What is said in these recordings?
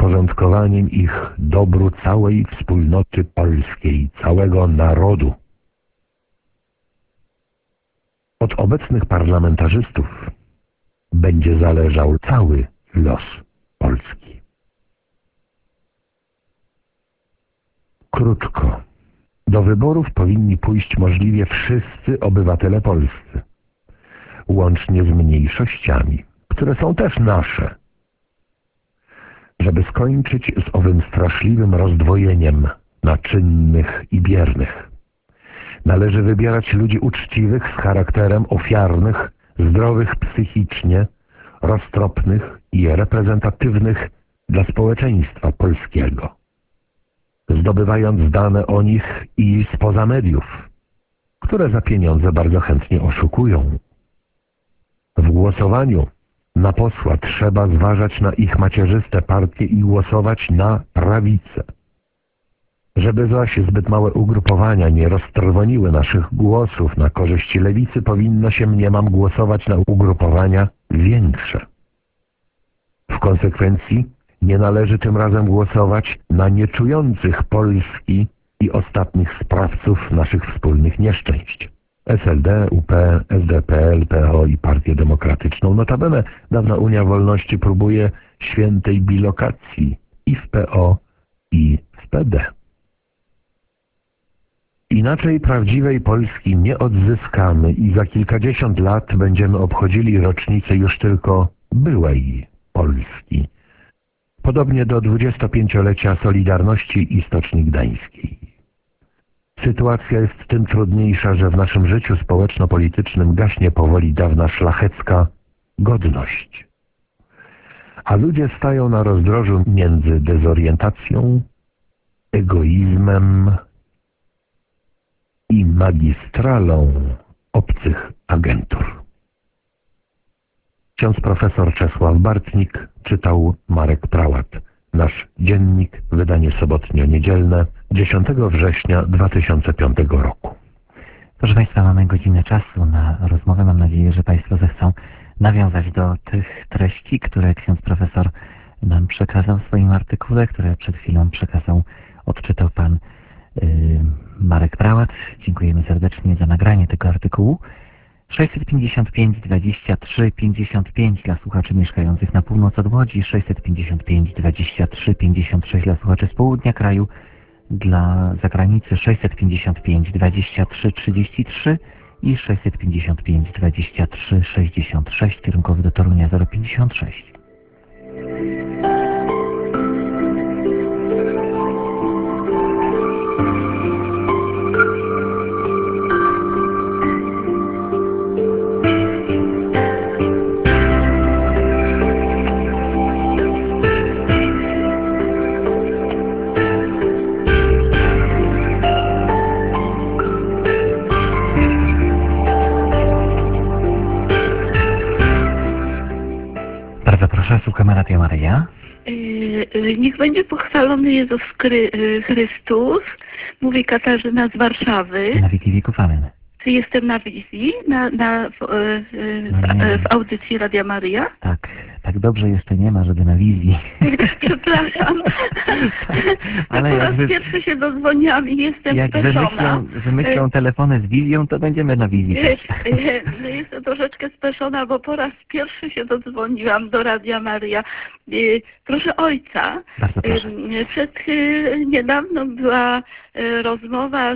podporządkowaniem ich dobru całej wspólnoty polskiej, całego narodu. Od obecnych parlamentarzystów będzie zależał cały los Polski. Krótko. Do wyborów powinni pójść możliwie wszyscy obywatele polscy, łącznie z mniejszościami, które są też nasze, żeby skończyć z owym straszliwym rozdwojeniem na czynnych i biernych. Należy wybierać ludzi uczciwych, z charakterem, ofiarnych, zdrowych psychicznie, roztropnych i reprezentatywnych dla społeczeństwa polskiego, zdobywając dane o nich i spoza mediów, które za pieniądze bardzo chętnie oszukują. W głosowaniu na posła trzeba zważać na ich macierzyste partie i głosować na prawicę. Żeby zaś zbyt małe ugrupowania nie roztrwoniły naszych głosów na korzyść lewicy, powinno się, mniemam, głosować na ugrupowania większe. W konsekwencji nie należy tym razem głosować na nieczujących Polski i ostatnich sprawców naszych wspólnych nieszczęść. SLD, UP, SDPL, PO i Partię Demokratyczną. Notabene dawna Unia Wolności próbuje świętej bilokacji i w PO, i w PD. Inaczej prawdziwej Polski nie odzyskamy i za kilkadziesiąt lat będziemy obchodzili rocznicę już tylko byłej Polski. Podobnie do 25-lecia Solidarności i Stoczni Gdańskiej. Sytuacja jest tym trudniejsza, że w naszym życiu społeczno-politycznym gaśnie powoli dawna szlachecka godność. A ludzie stają na rozdrożu między dezorientacją, egoizmem i magistralą obcych agentur. Ksiądz profesor Czesław Bartnik czytał Marek Prałat. Nasz dziennik, wydanie sobotnio-niedzielne, 10 września 2005 roku. Proszę Państwa, mamy godzinę czasu na rozmowę. Mam nadzieję, że Państwo zechcą nawiązać do tych treści, które ksiądz profesor nam przekazał w swoim artykule, które przed chwilą odczytał Pan Marek Prałat. Dziękujemy serdecznie za nagranie tego artykułu. 655 23 55 dla słuchaczy mieszkających na północ od Łodzi, 655 23 56 dla słuchaczy z południa kraju, dla zagranicy 655 23 33 i 655 23 66, kierunkowy do Torunia 056. Proszę, słuchamy Radia Maryja. Niech będzie pochwalony Jezus Chrystus, mówi Katarzyna z Warszawy. Na wieki wieków, amen. Czy jestem na wizji, w audycji Radia Maryja? Tak dobrze jeszcze nie ma, żeby na wizji. Przepraszam. Ale po raz pierwszy się dodzwoniłam i jestem speszona. Jak wymyślą telefony z wizją, to będziemy na wizji. Jestem troszeczkę speszona, bo po raz pierwszy się dodzwoniłam do Radia Maryja. Proszę ojca, niedawno była rozmowa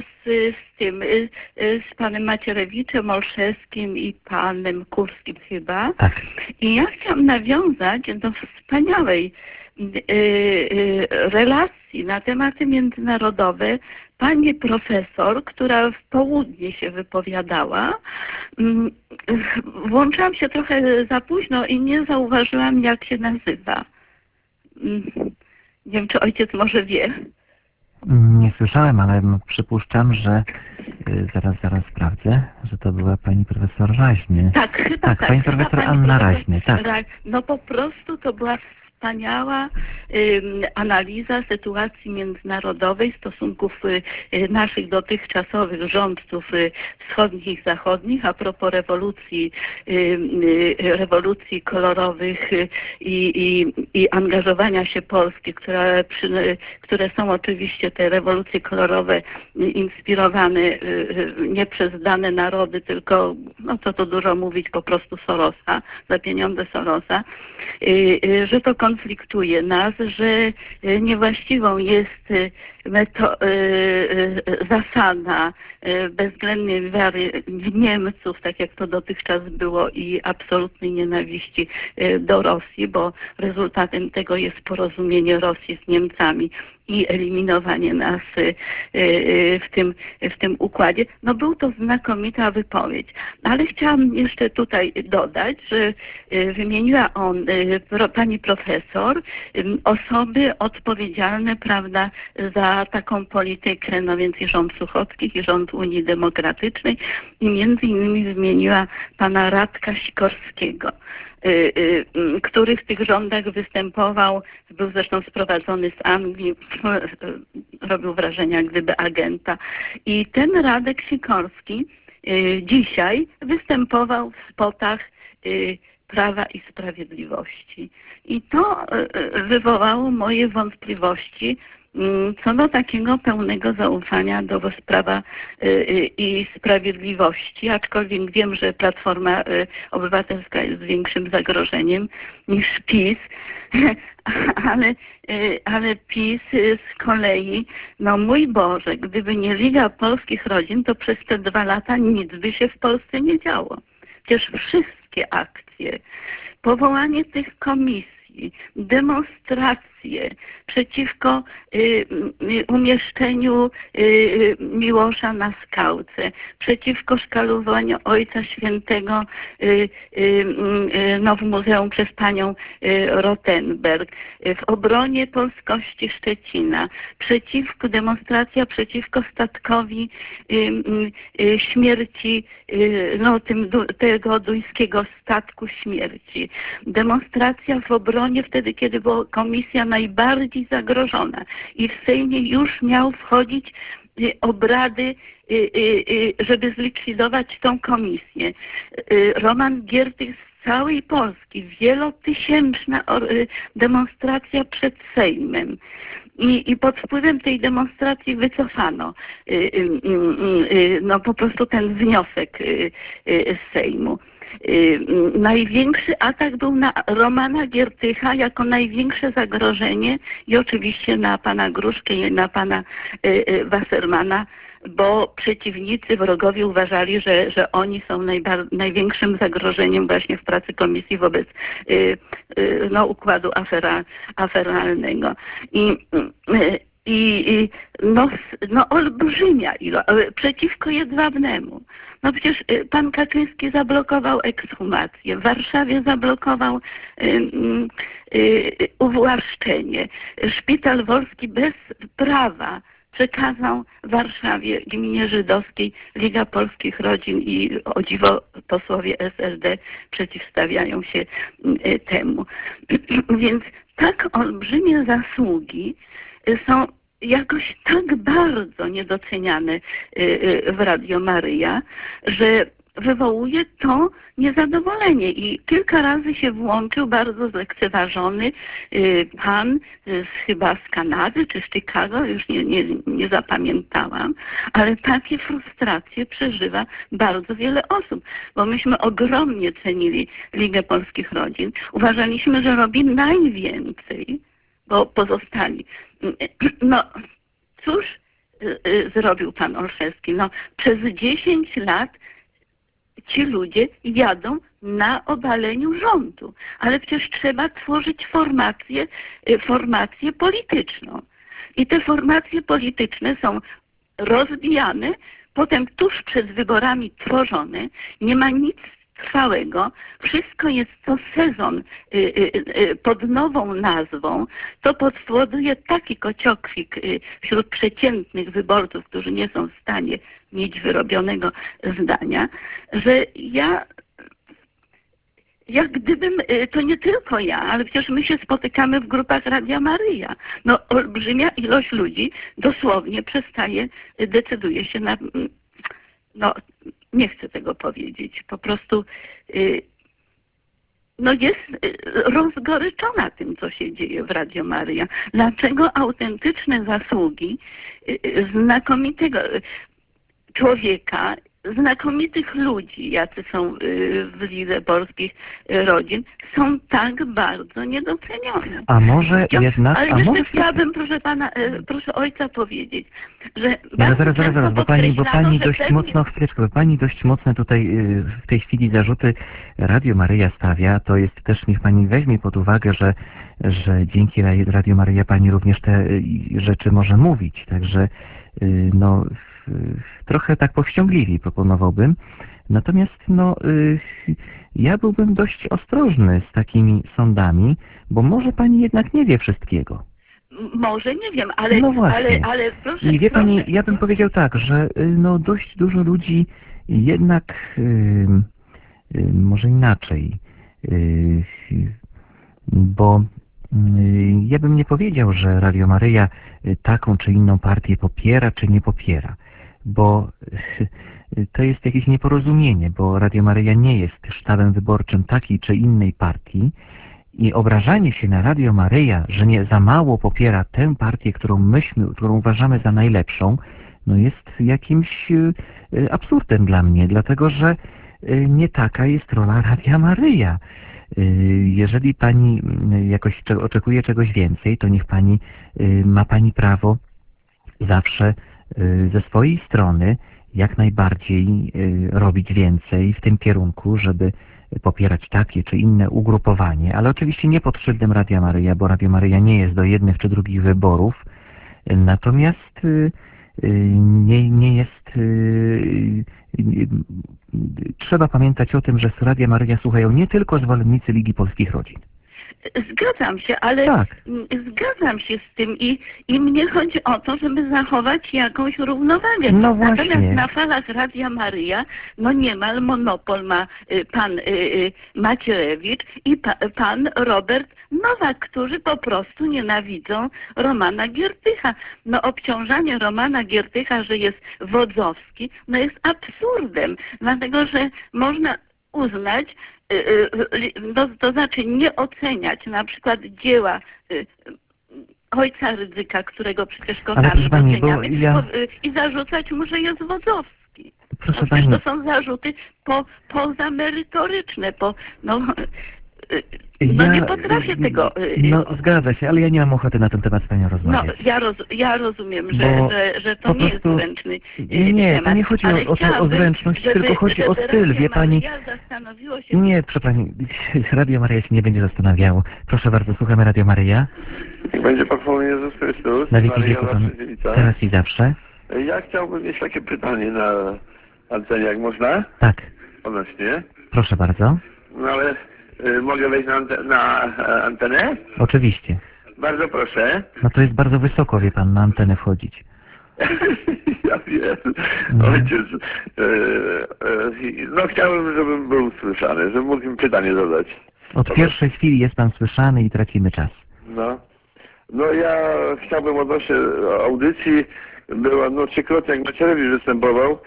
z panem Macierewiczem, Olszewskim i panem Kurskim chyba. Tak. I ja chciałam nawiązać do wspaniałej relacji na tematy międzynarodowe pani profesor, która w południe się wypowiadała. Włączyłam się trochę za późno i nie zauważyłam, jak się nazywa. Nie wiem, czy ojciec może wie. Nie słyszałem, ale przypuszczam, że zaraz sprawdzę, że to była pani profesor Raźny. Tak, chyba tak. Pani profesor Anna Raźny, tak. No po prostu to była wspaniała analiza sytuacji międzynarodowej, stosunków naszych dotychczasowych rządców wschodnich i zachodnich a propos rewolucji kolorowych i angażowania się Polski, które są oczywiście te rewolucje kolorowe inspirowane nie przez dane narody, tylko, no co tu dużo mówić, po prostu Sorosa, za pieniądze Sorosa, że to konfliktuje nas, że niewłaściwą jest zasada bezwzględnej wiary w Niemców, tak jak to dotychczas było, i absolutnej nienawiści do Rosji, bo rezultatem tego jest porozumienie Rosji z Niemcami i eliminowanie nas w tym układzie. No był to znakomita wypowiedź, ale chciałam jeszcze tutaj dodać, że wymieniła pani profesor osoby odpowiedzialne, prawda, za taką politykę, no więc i rząd Suchockich, i rząd Unii Demokratycznej, i między innymi wymieniła pana Radka Sikorskiego, który w tych rządach występował, był zresztą sprowadzony z Anglii, robił wrażenie jak gdyby agenta. I ten Radek Sikorski dzisiaj występował w spotach Prawa i Sprawiedliwości. I to wywołało moje wątpliwości co do takiego pełnego zaufania do Prawa i Sprawiedliwości, aczkolwiek wiem, że Platforma Obywatelska jest większym zagrożeniem niż PiS, ale PiS z kolei, no mój Boże, gdyby nie Liga Polskich Rodzin, to przez te 2 lata nic by się w Polsce nie działo. Przecież wszystkie akcje, powołanie tych komisji, demonstracje przeciwko umieszczeniu Miłosza na skałce, przeciwko szkalowaniu Ojca Świętego w muzeum przez panią Rothenberg, w obronie polskości Szczecina, demonstracja przeciwko statkowi śmierci, tego duńskiego statku śmierci, demonstracja w obronie wtedy, kiedy była komisja najbardziej zagrożona i w Sejmie już miał wchodzić obrady, żeby zlikwidować tą komisję. Roman Giertych z całej Polski, wielotysięczna demonstracja przed Sejmem. I pod wpływem tej demonstracji wycofano po prostu ten wniosek z Sejmu. Największy atak był na Romana Giertycha jako największe zagrożenie i oczywiście na pana Gruszkę i na pana Wassermana, bo przeciwnicy, wrogowie uważali, że oni są największym zagrożeniem właśnie w pracy komisji wobec układu aferalnego. Olbrzymia ilość, przeciwko Jedwawnemu. No przecież pan Kaczyński zablokował ekshumację, w Warszawie zablokował uwłaszczenie. Szpital Wolski bez prawa przekazał Warszawie, gminie żydowskiej. Liga Polskich Rodzin i o dziwo posłowie SLD przeciwstawiają się temu. Więc tak olbrzymie zasługi są jakoś tak bardzo niedoceniane w Radio Maryja, że wywołuje to niezadowolenie. I kilka razy się włączył bardzo zlekceważony pan chyba z Kanady czy z Chicago, już nie zapamiętałam, ale takie frustracje przeżywa bardzo wiele osób, bo myśmy ogromnie cenili Ligę Polskich Rodzin. Uważaliśmy, że robi najwięcej, bo pozostali. No cóż zrobił pan Olszewski? No przez 10 lat ci ludzie jadą na obaleniu rządu, ale przecież trzeba tworzyć formację polityczną. I te formacje polityczne są rozbijane, potem tuż przed wyborami tworzone, nie ma nic trwałego, wszystko jest co sezon pod nową nazwą, to powoduje taki kociokwik wśród przeciętnych wyborców, którzy nie są w stanie mieć wyrobionego zdania, że ja jak gdybym, to nie tylko ja, ale przecież my się spotykamy w grupach Radia Maryja. No olbrzymia ilość ludzi dosłownie decyduje się na, no nie chcę tego powiedzieć, po prostu no jest rozgoryczona tym, co się dzieje w Radio Maryja. Dlaczego autentyczne zasługi znakomitego człowieka, znakomitych ludzi, jacy są w lidze polskich rodzin, są tak bardzo niedocenione. A może jednak... Ale jeszcze chciałabym, proszę pana, proszę ojca powiedzieć, że... Zaraz, bo pani dość pewnie... mocno, chwileczkę, bo pani dość mocno tutaj w tej chwili zarzuty Radio Maryja stawia, to jest też, niech pani weźmie pod uwagę, że dzięki Radio Maryja pani również te rzeczy może mówić, także no trochę tak powściągliwi proponowałbym. Natomiast no ja byłbym dość ostrożny z takimi sądami, bo może pani jednak nie wie wszystkiego. Może nie wiem, ale, no właśnie. ale proszę... I wie pani, ja bym powiedział tak, że no dość dużo ludzi jednak może inaczej, bo ja bym nie powiedział, że Radio Maryja taką czy inną partię popiera, czy nie popiera, bo to jest jakieś nieporozumienie, bo Radio Maryja nie jest sztabem wyborczym takiej czy innej partii i obrażanie się na Radio Maryja, że nie za mało popiera tę partię, którą uważamy za najlepszą, no jest jakimś absurdem dla mnie, dlatego że nie taka jest rola Radia Maryja. Jeżeli pani jakoś oczekuje czegoś więcej, to niech pani, ma pani prawo zawsze ze swojej strony jak najbardziej robić więcej w tym kierunku, żeby popierać takie czy inne ugrupowanie, ale oczywiście nie pod szyldem Radia Maryja, bo Radio Maryja nie jest do jednych czy drugich wyborów, natomiast nie jest... Trzeba pamiętać o tym, że z Radia Maryja słuchają nie tylko zwolennicy Ligi Polskich Rodzin. Zgadzam się, ale tak. Zgadzam się z tym i mnie chodzi o to, żeby zachować jakąś równowagę. No właśnie. Natomiast na falach Radia Maryja, no niemal monopol ma pan Macierewicz i pan Robert Nowak, którzy po prostu nienawidzą Romana Giertycha. No obciążanie Romana Giertycha, że jest wodzowski, no jest absurdem, dlatego że można uznać, to znaczy nie oceniać na przykład dzieła ojca Rydzyka, którego przecież kochamy, doceniamy, i zarzucać mu, że jest wodzowski. Proszę pani. To są zarzuty pozamerytoryczne, nie potrafię tego... No zgadza się, ale ja nie mam ochoty na ten temat z panią rozmawiać. No, ja rozumiem, że to nie jest zręczny nie, temat. to nie chodzi o zręczność, tylko chodzi o styl, wie pani. Się... Nie, proszę pani, Radio Maryja się nie będzie zastanawiało. Proszę bardzo, słuchamy Radio Maryja. Będzie pochwalony Jezus Chrystus. Na wieki wieków, teraz i zawsze. Ja chciałbym mieć takie pytanie na antenie, jak można? Tak. Odnośnie. Proszę bardzo. No ale mogę wejść na antenę? Oczywiście. Bardzo proszę. No to jest bardzo wysoko, wie pan, na antenę wchodzić. Ja wiem. Ojciec, no chciałbym, żebym był usłyszany, żebym mógł mi pytanie zadać. Od pierwszej chwili jest pan słyszany i tracimy czas. No ja chciałbym odnośnie audycji, była trzykrotnie jak Macierewicz występował,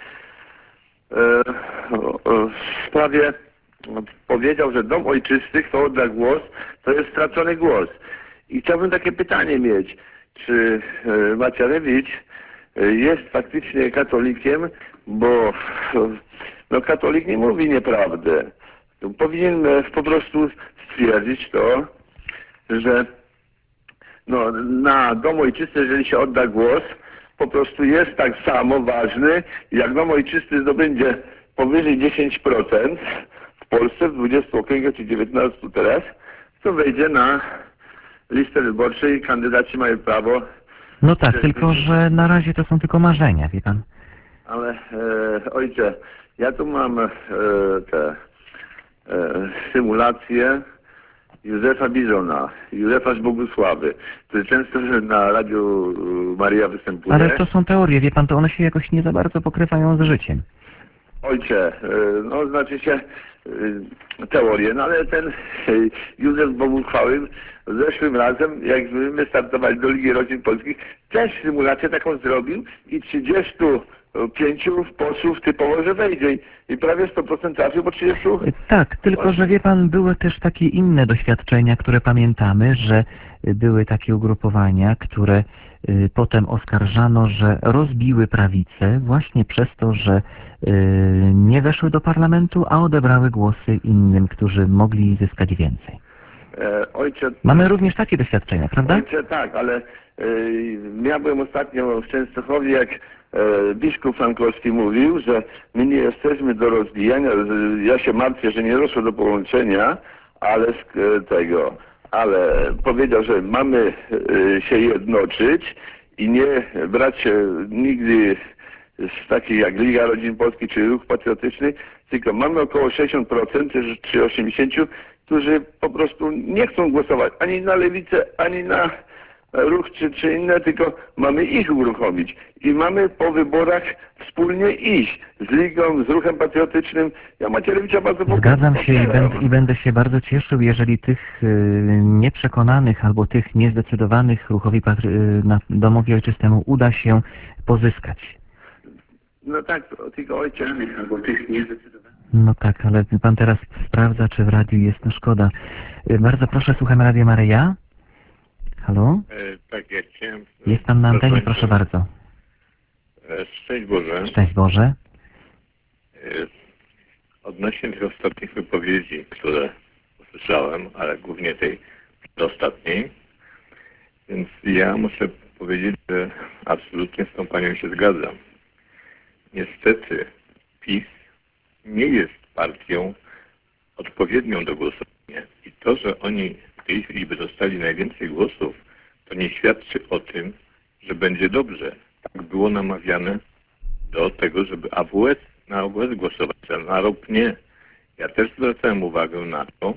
w sprawie powiedział, że dom ojczysty, kto odda głos, to jest stracony głos. I chciałbym takie pytanie mieć, czy Macierewicz jest faktycznie katolikiem, bo katolik nie mówi nieprawdę. Powinien po prostu stwierdzić to, że na dom ojczysty, jeżeli się odda głos, po prostu jest tak samo ważny, jak dom ojczysty zdobędzie powyżej 10%, w Polsce w 20 okręgach czy 19 teraz, to wejdzie na listę wyborczą i kandydaci mają prawo... No tak, tylko że na razie to są tylko marzenia, wie pan. Ale ojcze, ja tu mam te symulacje Józefa Bizona, Józefa z Bogusławy, który często na Radiu Maryja występuje. Ale to są teorie, wie pan, to one się jakoś nie za bardzo pokrywają z życiem. Ojcze, no znaczy się teorię, no ale ten Józef Bogu chwały zeszłym razem, jak my startowali do Ligi Rodzin Polskich, też symulację taką zrobił i 35 posłów typowo, że wejdzie i prawie 100% trafił, bo 30... Tak, tylko że wie pan, były też takie inne doświadczenia, które pamiętamy, że były takie ugrupowania, które potem oskarżano, że rozbiły prawicę właśnie przez to, że nie weszły do parlamentu, a odebrały głosy innym, którzy mogli zyskać więcej. Ojcze... Mamy również takie doświadczenia, prawda? Ojcze, tak, ale ja byłem ostatnio w Częstochowie, jak biskup Frankowski mówił, że my nie jesteśmy do rozbijania. Ja się martwię, że nie doszło do połączenia, ale ale powiedział, że mamy się jednoczyć i nie brać się nigdy z takich jak Liga Rodzin Polskich czy Ruch Patriotyczny, tylko mamy około 60% czy 80%, którzy po prostu nie chcą głosować ani na lewicę, ani na ruch czy inne, tylko mamy ich uruchomić. I mamy po wyborach wspólnie iść z Ligą, z Ruchem Patriotycznym. Ja Macierewicza bardzo Zgadzam się i będę się bardzo cieszył, jeżeli tych nieprzekonanych albo tych niezdecydowanych Domowi Ojczystemu uda się pozyskać. No tak, tylko ojcze, albo tych niezdecydowanych. No tak, ale pan teraz sprawdza, czy w radiu jest, no szkoda. Bardzo proszę, słuchamy Radia Maryja. Halo? Tak, ja chciałem... Jest pan na antenie, proszę bardzo. Szczęść Boże. Szczęść Boże. Odnośnie tych ostatnich wypowiedzi, które usłyszałem, ale głównie tej ostatniej, więc ja muszę powiedzieć, że absolutnie z tą panią się zgadzam. Niestety PiS nie jest partią odpowiednią do głosowania. I to, że oni w tej chwili by dostali najwięcej głosów, to nie świadczy o tym, że będzie dobrze. Tak było namawiane do tego, żeby na AWS głosować, a na ROP nie. Ja też zwracałem uwagę na to,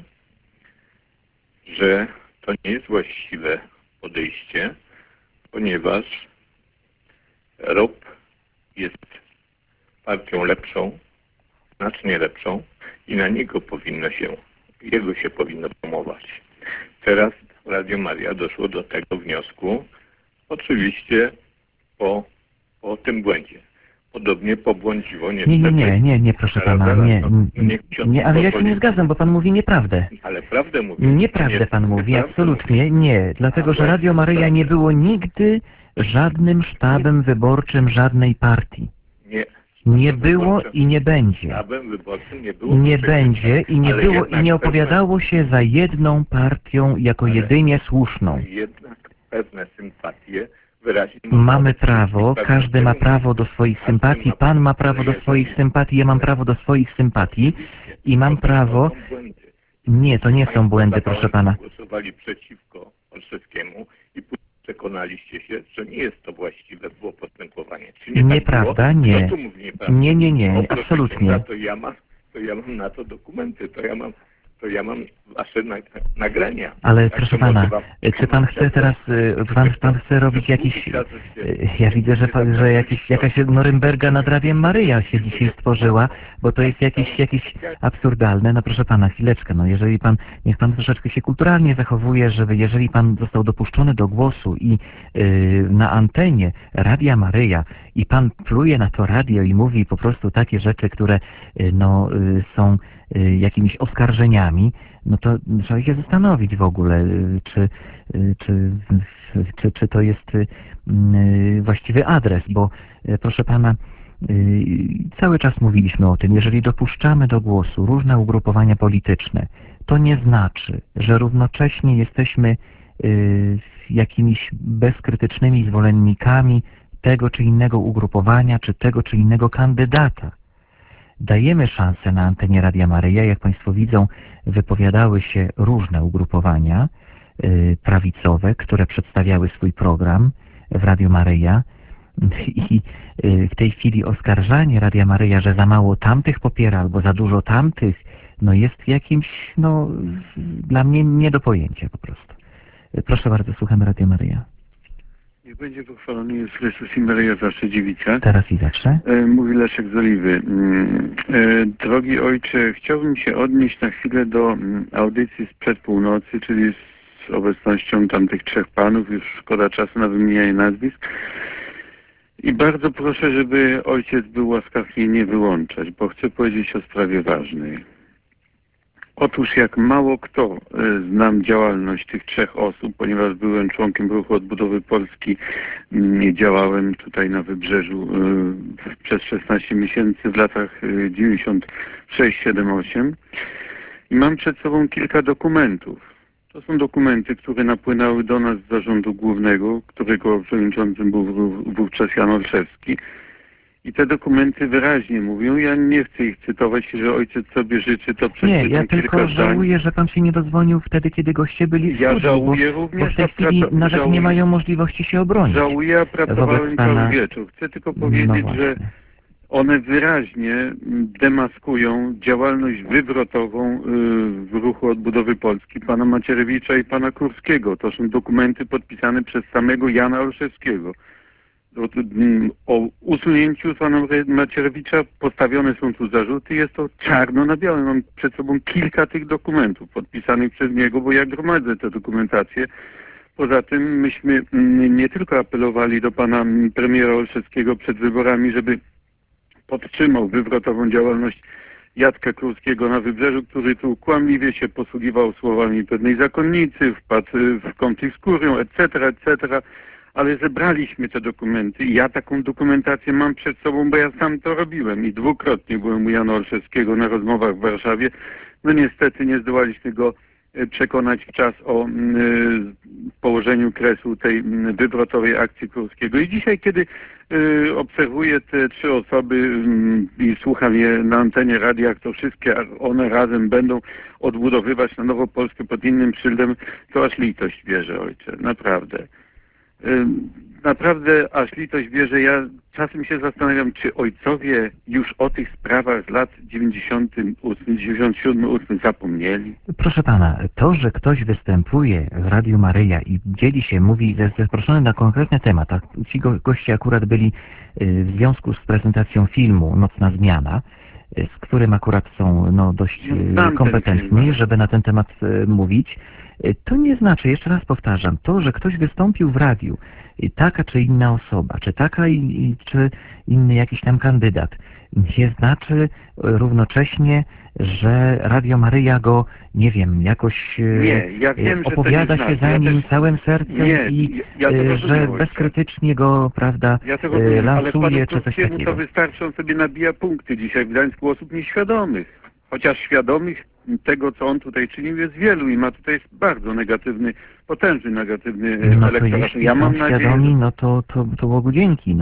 że to nie jest właściwe podejście, ponieważ ROP jest partią lepszą, znacznie lepszą i na jego się powinno promować. Teraz Radio Maria doszło do tego wniosku, oczywiście po tym błędzie. Podobnie pobłądziło niestety... Nie, proszę pana, nie, ale ja się nie zgadzam, bo pan mówi nieprawdę. Ale prawdę mówi. Nieprawdę pan mówi, absolutnie nie, dlatego że Radio Maryja nie było nigdy żadnym sztabem wyborczym żadnej partii. Nie było i nie będzie. Sztabem wyborczym nie było. Nie będzie i nie było i nie opowiadało się za jedną partią jako jedynie słuszną. Jednak pewne sympatie wyraźnie... Mamy prawo, każdy ma prawo do swoich sympatii, pan ma prawo do swoich sympatii, ja mam prawo do swoich sympatii i mam prawo... Nie, to nie są błędy, proszę pana. Głosowali przeciwko Olszewskiemu i przekonaliście się, że nie jest to właściwe było postępowanie. Czy nie nieprawda, tak było? nie. Kto tu mówi nieprawda? Nie, absolutnie. To ja mam na to dokumenty, to ja mam wasze nagrania. Ale tak, proszę pana, czy pan chce teraz, pan chce robić jakiś, ja widzę, że jakaś Norymberga nad Radiem Maryja się dzisiaj stworzyła, bo to jest jakieś absurdalne. No proszę pana, chwileczkę, no jeżeli pan, niech pan troszeczkę się kulturalnie zachowuje, żeby jeżeli pan został dopuszczony do głosu i na antenie Radia Maryja i pan pluje na to radio i mówi po prostu takie rzeczy, które są jakimiś oskarżeniami, no to trzeba się zastanowić w ogóle, czy to jest właściwy adres, bo proszę pana, cały czas mówiliśmy o tym, jeżeli dopuszczamy do głosu różne ugrupowania polityczne, to nie znaczy, że równocześnie jesteśmy jakimiś bezkrytycznymi zwolennikami tego czy innego ugrupowania, czy tego czy innego kandydata. Dajemy szansę na antenie Radia Maryja. Jak państwo widzą, wypowiadały się różne ugrupowania prawicowe, które przedstawiały swój program w Radiu Maryja. I w tej chwili oskarżanie Radia Maryja, że za mało tamtych popiera albo za dużo tamtych, no jest jakimś, dla mnie nie do pojęcia po prostu. Proszę bardzo, słuchamy Radia Maryja. Niech będzie pochwalony Jezus Chrystus i Maryja, zawsze dziewica. Teraz i zawsze. Mówi Leszek z Oliwy. Drogi ojcze, chciałbym się odnieść na chwilę do audycji sprzed północy, czyli z obecnością tamtych trzech panów. Już szkoda czasu na wymienianie nazwisk. I bardzo proszę, żeby ojciec był łaskaw mnie nie wyłączać, bo chcę powiedzieć o sprawie ważnej. Otóż jak mało kto znam działalność tych trzech osób, ponieważ byłem członkiem Ruchu Odbudowy Polski, działałem tutaj na Wybrzeżu przez 16 miesięcy w latach 96, 7, 8 i mam przed sobą kilka dokumentów. To są dokumenty, które napłynęły do nas z zarządu głównego, którego przewodniczącym był wówczas Jan Olszewski. I te dokumenty wyraźnie mówią, ja nie chcę ich cytować, że ojciec sobie życzy, to przeczytam. Nie, ja tylko żałuję, że pan się nie dozwonił wtedy, kiedy goście byli w Ja studiu, żałuję bo również, w tej chwili nawet nie mają możliwości się obronić. Żałuję, a pracowałem wobec pana. cały wieczór. Chcę tylko powiedzieć, No że one wyraźnie demaskują działalność wywrotową w Ruchu Odbudowy Polski pana Macierewicza i pana Kurskiego. To są dokumenty podpisane przez samego Jana Olszewskiego. O usunięciu pana Macierewicza postawione są tu zarzuty. Jest to czarno na białym. Mam przed sobą kilka tych dokumentów podpisanych przez niego, bo ja gromadzę tę dokumentację. Poza tym myśmy nie tylko apelowali do pana premiera Olszewskiego przed wyborami, żeby podtrzymał wywrotową działalność Jacka Kurskiego na Wybrzeżu, który tu kłamliwie się posługiwał słowami pewnej zakonnicy, wpadł w konflikt z kurią, etc., etc., ale zebraliśmy te dokumenty i ja taką dokumentację mam przed sobą, bo ja sam to robiłem i dwukrotnie byłem u Jana Olszewskiego na rozmowach w Warszawie. No niestety nie zdołaliśmy go przekonać w czas o położeniu kresu tej wywrotowej akcji Kurskiego. I dzisiaj, kiedy obserwuję te trzy osoby i słucham je na antenie radia, jak to wszystkie one razem będą odbudowywać na nowo Polskę pod innym szyldem, to aż litość bierze, ojcze, naprawdę. Naprawdę aż litość bierze. Ja czasem się zastanawiam, czy ojcowie już o tych sprawach z lat 98, 97, 8 zapomnieli. Proszę pana, to, że ktoś występuje w Radiu Maryja i dzieli się, mówi, jest zaproszony na konkretny temat, a ci goście akurat byli w związku z prezentacją filmu Nocna Zmiana, z którym akurat są dość kompetentni, żeby na ten temat mówić, to nie znaczy, jeszcze raz powtarzam, to, że ktoś wystąpił w radiu, taka czy inna osoba, czy taka czy inny jakiś tam kandydat, nie znaczy równocześnie, że Radio Maryja go, nie wiem, jakoś ja wiem, opowiada się za nim całym sercem że bezkrytycznie go, prawda, lansuje, czy coś takiego. To wystarczy, on sobie nabija punkty dzisiaj w Gdańsku osób nieświadomych, chociaż świadomych tego, co on tutaj czynił, jest wielu i ma tutaj bardzo negatywny, potężny negatywny elektorat. Jeśli są świadomi, to Bogu dzięki,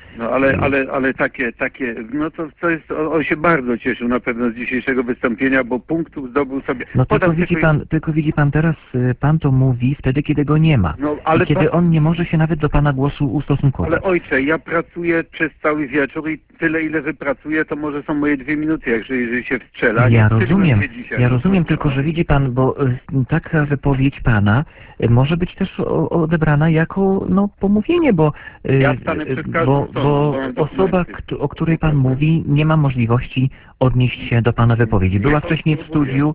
ale takie, to jest, on się bardzo cieszył na pewno z dzisiejszego wystąpienia, bo punktów zdobył sobie. Tylko widzi pan teraz, pan to mówi wtedy, kiedy go nie ma. Ale kiedy on nie może się nawet do pana głosu ustosunkować. Ale ojcze, ja pracuję przez cały wieczór i tyle, ile wypracuję, to może są moje 2 minuty, jeżeli się wstrzela. Ja rozumiem, tylko że widzi pan, bo taka wypowiedź pana może być też odebrana jako pomówienie, bo osoba, o której pan mówi, nie ma możliwości odnieść się do pana wypowiedzi. Była wcześniej w studiu,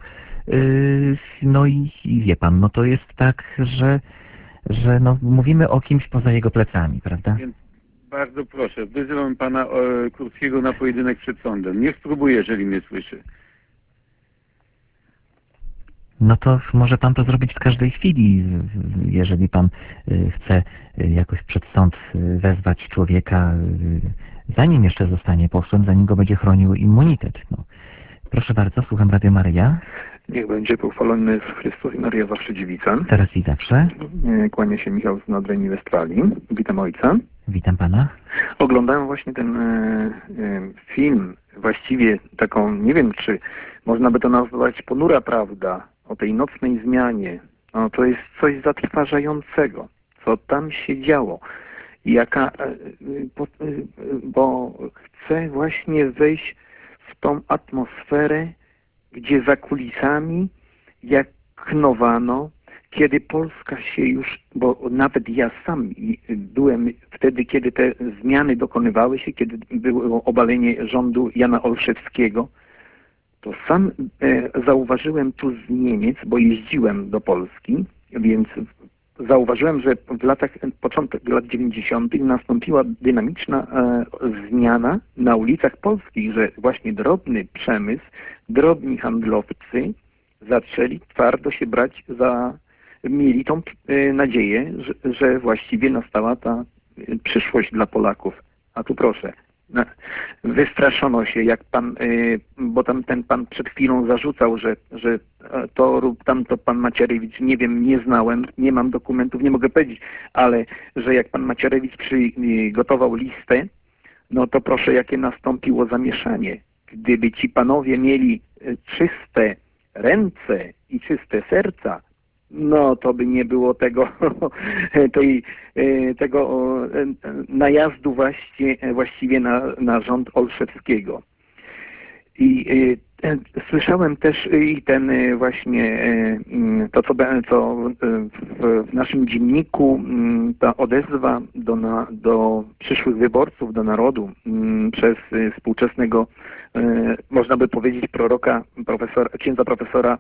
i wie pan, to jest tak, że mówimy o kimś poza jego plecami, prawda? Więc bardzo proszę, wyzywam pana Kurskiego na pojedynek przed sądem. Niech spróbuje, jeżeli mnie słyszy. To może pan to zrobić w każdej chwili, jeżeli pan chce jakoś przed sąd wezwać człowieka, zanim jeszcze zostanie posłem, zanim go będzie chronił immunitet. Proszę bardzo, słucham Radio Maryja. Niech będzie pochwalony Chrystus i Maryja, zawsze dziewica. Teraz i zawsze. Kłania się Michał z Nadrenii Westfalii. Witam ojca. Witam pana. Oglądałem właśnie ten film, właściwie taką, nie wiem, czy można by to nazwać ponura prawda, o tej nocnej zmianie. To jest coś zatrważającego, co tam się działo. Bo chcę właśnie wejść w tą atmosferę, gdzie za kulisami, jak knowano, kiedy Polska się już, bo nawet ja sam byłem wtedy, kiedy te zmiany dokonywały się, kiedy było obalenie rządu Jana Olszewskiego, to sam zauważyłem tu z Niemiec, bo jeździłem do Polski, więc zauważyłem, że w początek lat 90. nastąpiła dynamiczna zmiana na ulicach polskich, że właśnie drobny przemysł, drobni handlowcy zaczęli twardo się brać mieli tą nadzieję, że właściwie nastała ta przyszłość dla Polaków. A tu proszę, wystraszono się, jak pan, bo tam ten pan przed chwilą zarzucał, że to lub tamto pan Macierewicz, nie wiem, nie znałem, nie mam dokumentów, nie mogę powiedzieć, ale że jak pan Macierewicz przygotował listę, no to proszę, jakie nastąpiło zamieszanie. Gdyby ci panowie mieli czyste ręce i czyste serca, no to by nie było tego najazdu właściwie na rząd Olszewskiego. I słyszałem też i ten właśnie to, co w naszym dzienniku, ta odezwa do przyszłych wyborców, do narodu przez współczesnego, można by powiedzieć, proroka, księdza profesora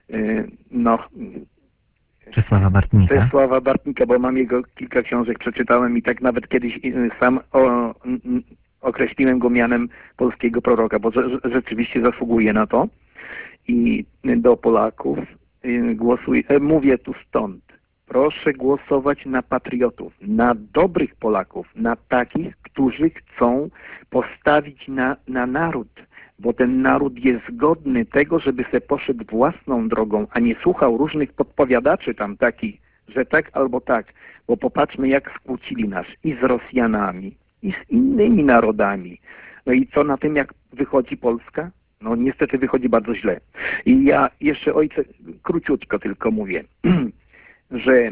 Czesława Bartnika, bo mam jego kilka książek, przeczytałem i tak nawet kiedyś sam określiłem go mianem polskiego proroka, bo rzeczywiście zasługuje na to. I do Polaków mówię tu stąd. Proszę głosować na patriotów, na dobrych Polaków, na takich, którzy chcą postawić na naród, bo ten naród jest godny tego, żeby se poszedł własną drogą, a nie słuchał różnych podpowiadaczy tam takich, że tak albo tak. Bo popatrzmy, jak skłócili nas i z Rosjanami, i z innymi narodami. No i co na tym, jak wychodzi Polska? No niestety wychodzi bardzo źle. I ja jeszcze, ojcze, króciutko tylko mówię, że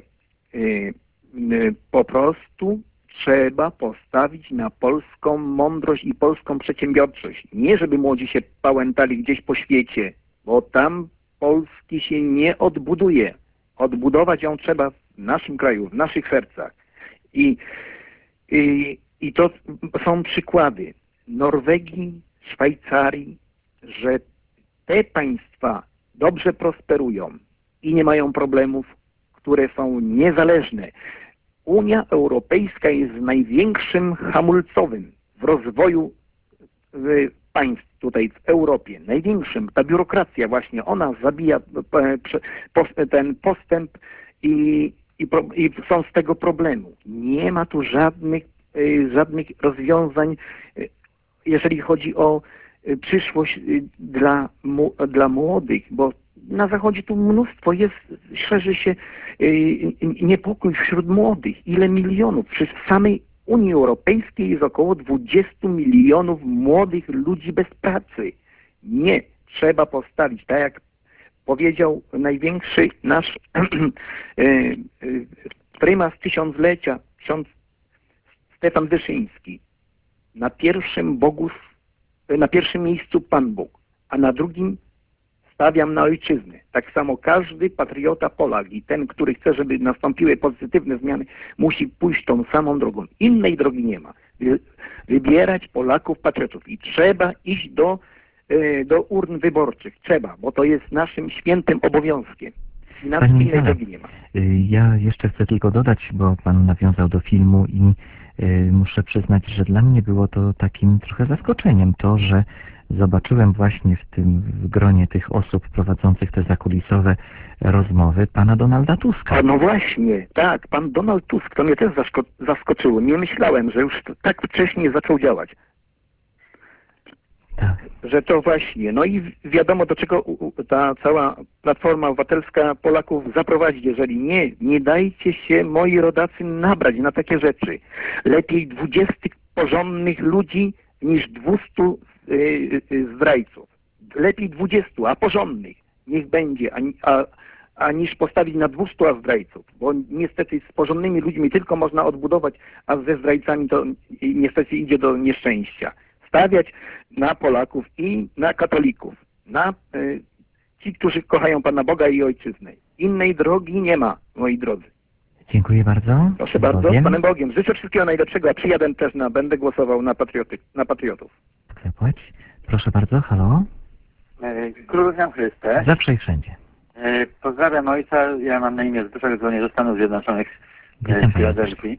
po prostu trzeba postawić na polską mądrość i polską przedsiębiorczość. Nie, żeby młodzi się pałętali gdzieś po świecie, bo tam Polski się nie odbuduje. Odbudować ją trzeba w naszym kraju, w naszych sercach. I to są przykłady Norwegii, Szwajcarii, że te państwa dobrze prosperują i nie mają problemów, które są niezależne. Unia Europejska jest największym hamulcowym w rozwoju państw tutaj w Europie. Największym. Ta biurokracja właśnie, ona zabija ten postęp i są z tego problemu. Nie ma tu żadnych rozwiązań, jeżeli chodzi o przyszłość dla młodych, bo na Zachodzie tu mnóstwo szerzy się niepokój wśród młodych. Ile milionów? Przecież w samej Unii Europejskiej jest około 20 milionów młodych ludzi bez pracy. Nie, trzeba postawić, tak jak powiedział największy nasz prymas tysiąclecia, ksiądz Stefan Wyszyński. Na pierwszym miejscu Pan Bóg, a na drugim stawiam na ojczyznę. Tak samo każdy patriota Polak i ten, który chce, żeby nastąpiły pozytywne zmiany, musi pójść tą samą drogą. Innej drogi nie ma. Wybierać Polaków patriotów i trzeba iść do urn wyborczych. Trzeba, bo to jest naszym świętym obowiązkiem. Inaczej innej drogi nie ma. Ja jeszcze chcę tylko dodać, bo Pan nawiązał do filmu i muszę przyznać, że dla mnie było to takim trochę zaskoczeniem to, że zobaczyłem właśnie w gronie tych osób prowadzących te zakulisowe rozmowy pana Donalda Tuska. No właśnie, tak, pan Donald Tusk, to mnie też zaskoczyło. Nie myślałem, że już tak wcześnie zaczął działać. Tak. Że to właśnie, no i wiadomo, do czego ta cała Platforma Obywatelska Polaków zaprowadzi. Jeżeli nie dajcie się, moi rodacy, nabrać na takie rzeczy. Lepiej 20 porządnych ludzi niż 200 zdrajców. Lepiej 20, a porządnych niech będzie, a niż postawić na 200 zdrajców. Bo niestety z porządnymi ludźmi tylko można odbudować, a ze zdrajcami to niestety idzie do nieszczęścia. Stawiać na Polaków i na katolików, na ci, którzy kochają Pana Boga i Ojczyznę. Innej drogi nie ma, moi drodzy. Dziękuję bardzo. Proszę bardzo, z Panem Bogiem. Życzę wszystkiego najlepszego, a przyjadę też będę głosował na patriotów. Klepać. Proszę bardzo, halo. Król nam Chryste. Zawsze i wszędzie. Pozdrawiam ojca, ja mam na imię Zbyszek, dzwonię ze Stanów Zjednoczonych Witam z Filadelfii.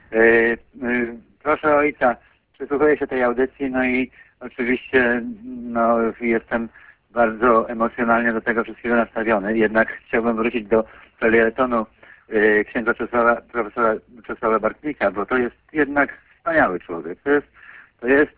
Proszę ojca, przysłuchuję się tej audycji, no i oczywiście no, jestem bardzo emocjonalnie do tego wszystkiego nastawiony, jednak chciałbym wrócić do felietonu księdza profesora Czesława Bartnika, bo to jest jednak wspaniały człowiek. To jest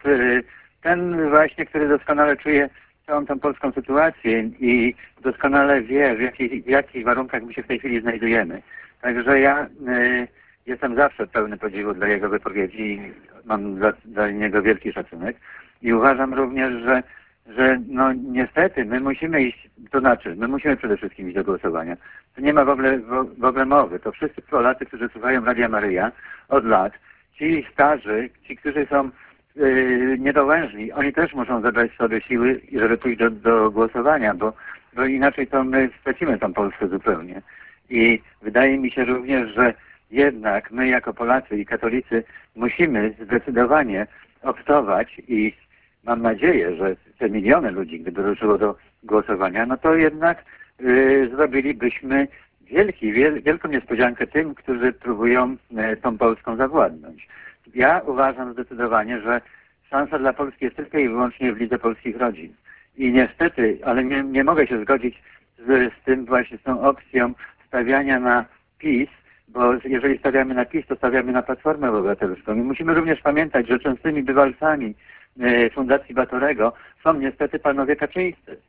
ten właśnie, który doskonale czuje całą tą polską sytuację i doskonale wie, w jakich warunkach my się w tej chwili znajdujemy. Także ja jestem zawsze pełny podziwu dla jego wypowiedzi i mam dla niego wielki szacunek. I uważam również, że no niestety my musimy iść, to znaczy my musimy przede wszystkim iść do głosowania. To nie ma w ogóle mowy. To wszyscy Polacy, którzy słuchają Radia Maryja od lat, ci starzy, ci, którzy są niedołężni, oni też muszą zebrać sobie siły, żeby pójść do głosowania, bo inaczej to my stracimy tą Polskę zupełnie. I wydaje mi się również, że jednak my jako Polacy i katolicy musimy zdecydowanie optować i mam nadzieję, że te miliony ludzi, gdyby ruszyło do głosowania, no to jednak zrobilibyśmy wielką niespodziankę tym, którzy próbują tą Polską zawładnąć. Ja uważam zdecydowanie, że szansa dla Polski jest tylko i wyłącznie w lidze polskich rodzin. I niestety, ale nie mogę się zgodzić z tym właśnie, z tą opcją stawiania na PiS, bo jeżeli stawiamy na PiS, to stawiamy na Platformę Obywatelską. I musimy również pamiętać, że częstymi bywalcami Fundacji Batorego są niestety panowie Kaczyńscy.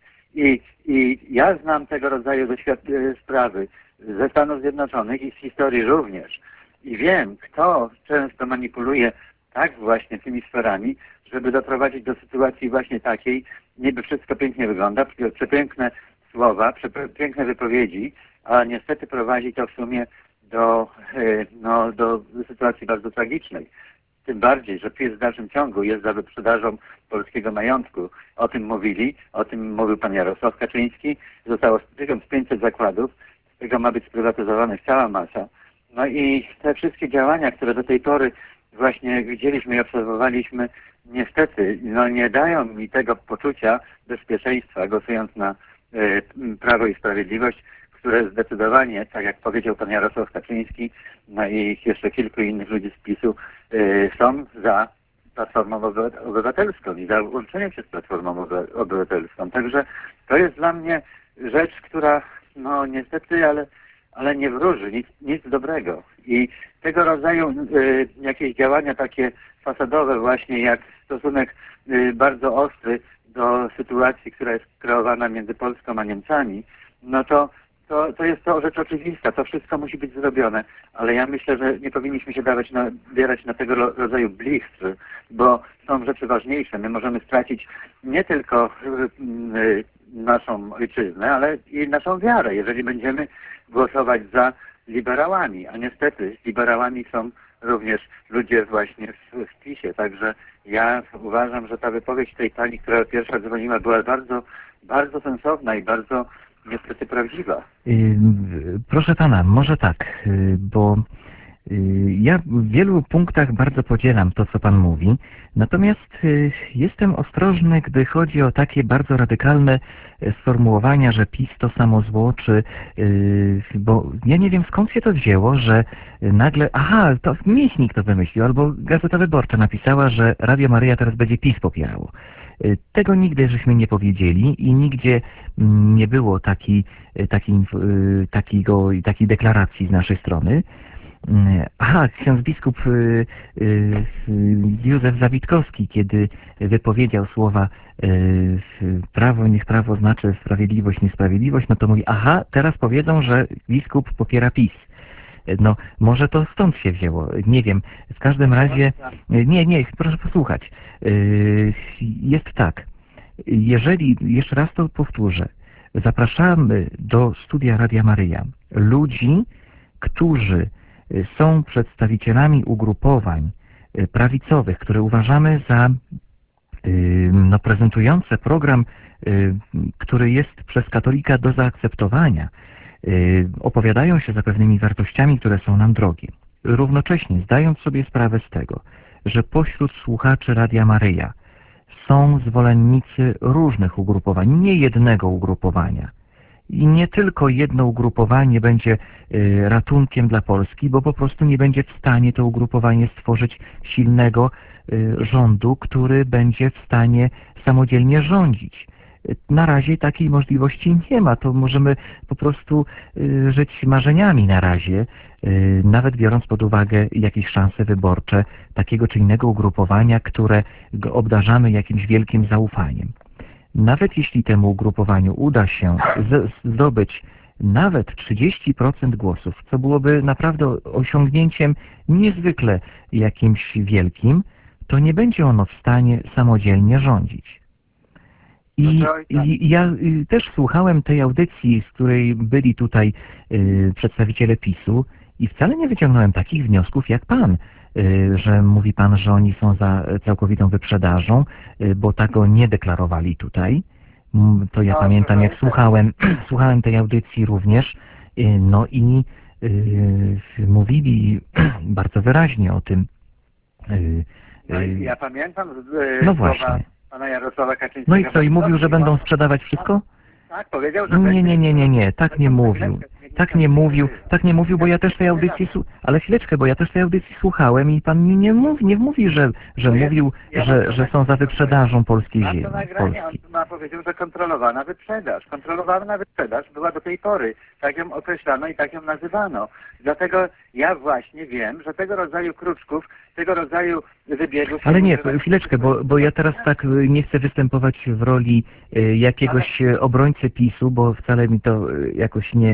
I ja znam tego rodzaju sprawy ze Stanów Zjednoczonych i z historii również. I wiem, kto często manipuluje tak właśnie tymi sferami, żeby doprowadzić do sytuacji właśnie takiej, niby wszystko pięknie wygląda, przepiękne słowa, piękne wypowiedzi, a niestety prowadzi to w sumie do sytuacji bardzo tragicznej. Tym bardziej, że PiS w dalszym ciągu jest za wyprzedażą polskiego majątku. O tym mówił pan Jarosław Kaczyński. Zostało 1500 zakładów, z tego ma być sprywatyzowanych cała masa. No i te wszystkie działania, które do tej pory właśnie widzieliśmy i obserwowaliśmy, niestety nie dają mi tego poczucia bezpieczeństwa, głosując na Prawo i Sprawiedliwość, które zdecydowanie, tak jak powiedział pan Jarosław Kaczyński, no i jeszcze kilku innych ludzi z PiS-u, są za Platformą Obywatelską i za łączeniem się z Platformą Obywatelską. Także to jest dla mnie rzecz, która no niestety, ale nie wróży nic dobrego. I tego rodzaju jakieś działania takie fasadowe właśnie, jak stosunek bardzo ostry do sytuacji, która jest kreowana między Polską a Niemcami, no to jest to rzecz oczywista, to wszystko musi być zrobione, ale ja myślę, że nie powinniśmy się bierać na tego rodzaju blichtry, bo są rzeczy ważniejsze. My możemy stracić nie tylko naszą ojczyznę, ale i naszą wiarę, jeżeli będziemy głosować za liberałami, a niestety liberałami są również ludzie właśnie w PiS-ie, także ja uważam, że ta wypowiedź tej pani, która pierwsza dzwoniła, była bardzo, bardzo sensowna i bardzo niestety prawdziwa. Proszę pana, może tak, bo ja w wielu punktach bardzo podzielam to, co pan mówi, natomiast jestem ostrożny, gdy chodzi o takie bardzo radykalne sformułowania, że PiS to samo zło, bo ja nie wiem, skąd się to wzięło, że nagle, to Mieśnik to wymyślił, albo Gazeta Wyborcza napisała, że Radio Maryja teraz będzie PiS popierało. Tego nigdy żeśmy nie powiedzieli i nigdzie nie było takiej deklaracji z naszej strony. Ksiądz biskup Józef Zawitkowski, kiedy wypowiedział słowa niech prawo znaczy sprawiedliwość, niesprawiedliwość, no to mówi, teraz powiedzą, że biskup popiera PiS. No, może to stąd się wzięło, nie wiem. W każdym razie, nie, proszę posłuchać. Jest tak, jeżeli, jeszcze raz to powtórzę, zapraszamy do studia Radia Maryja ludzi, którzy są przedstawicielami ugrupowań prawicowych, które uważamy za prezentujące program, który jest przez katolika do zaakceptowania, opowiadają się za pewnymi wartościami, które są nam drogie. Równocześnie zdając sobie sprawę z tego, że pośród słuchaczy Radia Maryja są zwolennicy różnych ugrupowań, nie jednego ugrupowania. I nie tylko jedno ugrupowanie będzie ratunkiem dla Polski, bo po prostu nie będzie w stanie to ugrupowanie stworzyć silnego rządu, który będzie w stanie samodzielnie rządzić. Na razie takiej możliwości nie ma, to możemy po prostu żyć marzeniami na razie, nawet biorąc pod uwagę jakieś szanse wyborcze takiego czy innego ugrupowania, które go obdarzamy jakimś wielkim zaufaniem. Nawet jeśli temu ugrupowaniu uda się zdobyć nawet 30% głosów, co byłoby naprawdę osiągnięciem niezwykle jakimś wielkim, to nie będzie ono w stanie samodzielnie rządzić. I ja też słuchałem tej audycji, z której byli tutaj przedstawiciele PiS-u i wcale nie wyciągnąłem takich wniosków jak pan, że mówi pan, że oni są za całkowitą wyprzedażą, bo tego nie deklarowali tutaj. To ja pamiętam, jak słuchałem tej audycji również, no i mówili bardzo wyraźnie o tym. Ja pamiętam no właśnie. Pana Jarosława Kaczyńskiego. No i co, i mówił, że będą sprzedawać wszystko? Tak, powiedział, że... Nie, tak nie mówił. Tak nie mówił, bo ja też tej audycji ale chwileczkę, bo ja też tej audycji słuchałem i pan mi nie mówi, że mówił, że są za wyprzedażą polskiej ziemi. On powiedział, że kontrolowana wyprzedaż była do tej pory. Tak ją określano i tak ją nazywano. Dlatego ja właśnie wiem, że tego rodzaju kruczków, tego rodzaju wybiegów... Ale nie, chwileczkę, bo ja teraz tak nie chcę występować w roli jakiegoś obrońcy PiS-u, bo wcale mi to jakoś nie...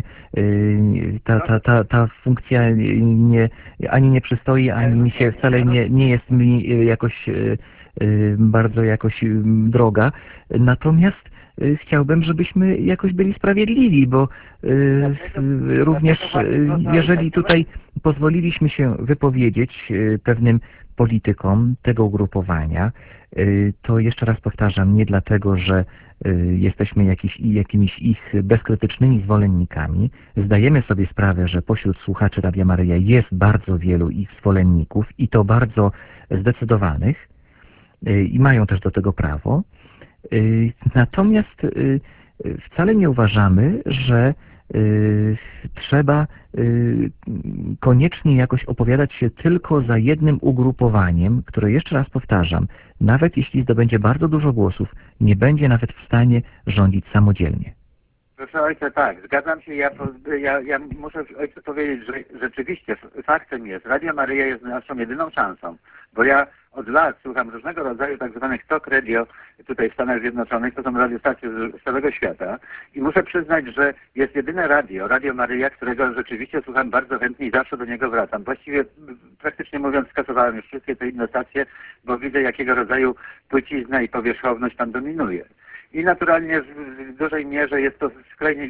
Ta funkcja ani nie przystoi, ani mi się wcale nie jest mi jakoś bardzo droga. Natomiast chciałbym, żebyśmy jakoś byli sprawiedliwi, bo również jeżeli tutaj pozwoliliśmy się wypowiedzieć pewnym politykom tego ugrupowania, to jeszcze raz powtarzam, nie dlatego, że jesteśmy jakimiś ich bezkrytycznymi zwolennikami. Zdajemy sobie sprawę, że pośród słuchaczy Radia Maryja jest bardzo wielu ich zwolenników i to bardzo zdecydowanych i mają też do tego prawo. Natomiast wcale nie uważamy, że trzeba koniecznie jakoś opowiadać się tylko za jednym ugrupowaniem, które, jeszcze raz powtarzam, nawet jeśli zdobędzie bardzo dużo głosów, nie będzie nawet w stanie rządzić samodzielnie. Proszę ojca, tak, zgadzam się. Ja muszę ojcu powiedzieć, że rzeczywiście faktem jest, Radio Maryja jest naszą jedyną szansą, bo ja od lat słucham różnego rodzaju tak zwanych talk radio tutaj w Stanach Zjednoczonych, to są radiostacje z całego świata i muszę przyznać, że jest jedyne Radio Maryja, którego rzeczywiście słucham bardzo chętnie i zawsze do niego wracam. Właściwie praktycznie mówiąc skasowałem już wszystkie te inne stacje, bo widzę jakiego rodzaju płycizna i powierzchowność tam dominuje. I naturalnie w dużej mierze jest to skrajnie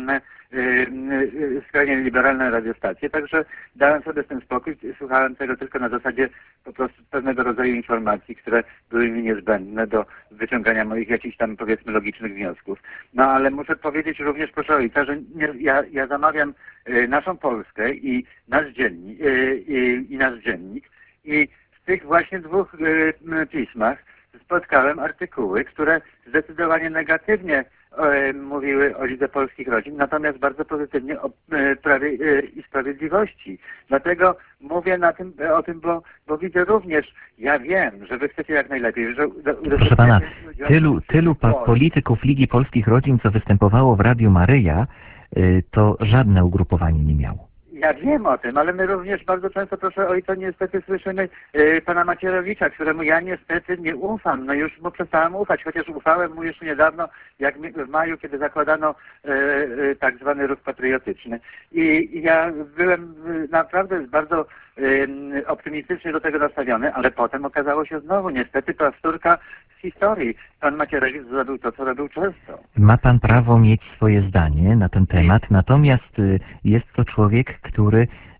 liberalne radiostacje, także dałem sobie z tym spokój, słuchałem tego tylko na zasadzie po prostu pewnego rodzaju informacji, które były mi niezbędne do wyciągania moich jakichś tam, powiedzmy, logicznych wniosków. No ale muszę powiedzieć również, proszę ojca, że ja zamawiam naszą Polskę i nasz dziennik i w tych właśnie dwóch pismach spotkałem artykuły, które zdecydowanie negatywnie mówiły o Lidze Polskich Rodzin, natomiast bardzo pozytywnie o prawie i sprawiedliwości. Dlatego mówię o tym, bo widzę również, ja wiem, że wy chcecie jak najlepiej. Proszę pana, tylu polityków Ligi Polskich Rodzin, co występowało w Radiu Maryja, to żadne ugrupowanie nie miało. Ja wiem o tym, ale my również bardzo często, proszę ojca, niestety słyszymy pana Macierewicza, któremu ja niestety nie ufam. No już mu przestałem ufać, chociaż ufałem mu jeszcze niedawno, jak w maju, kiedy zakładano tak zwany ruch patriotyczny. I ja byłem naprawdę bardzo optymistycznie do tego nastawiony, ale potem okazało się znowu niestety powtórka z historii. Pan Macierewicz zrobił to, co robił często. Ma pan prawo mieć swoje zdanie na ten temat, natomiast jest to człowiek, który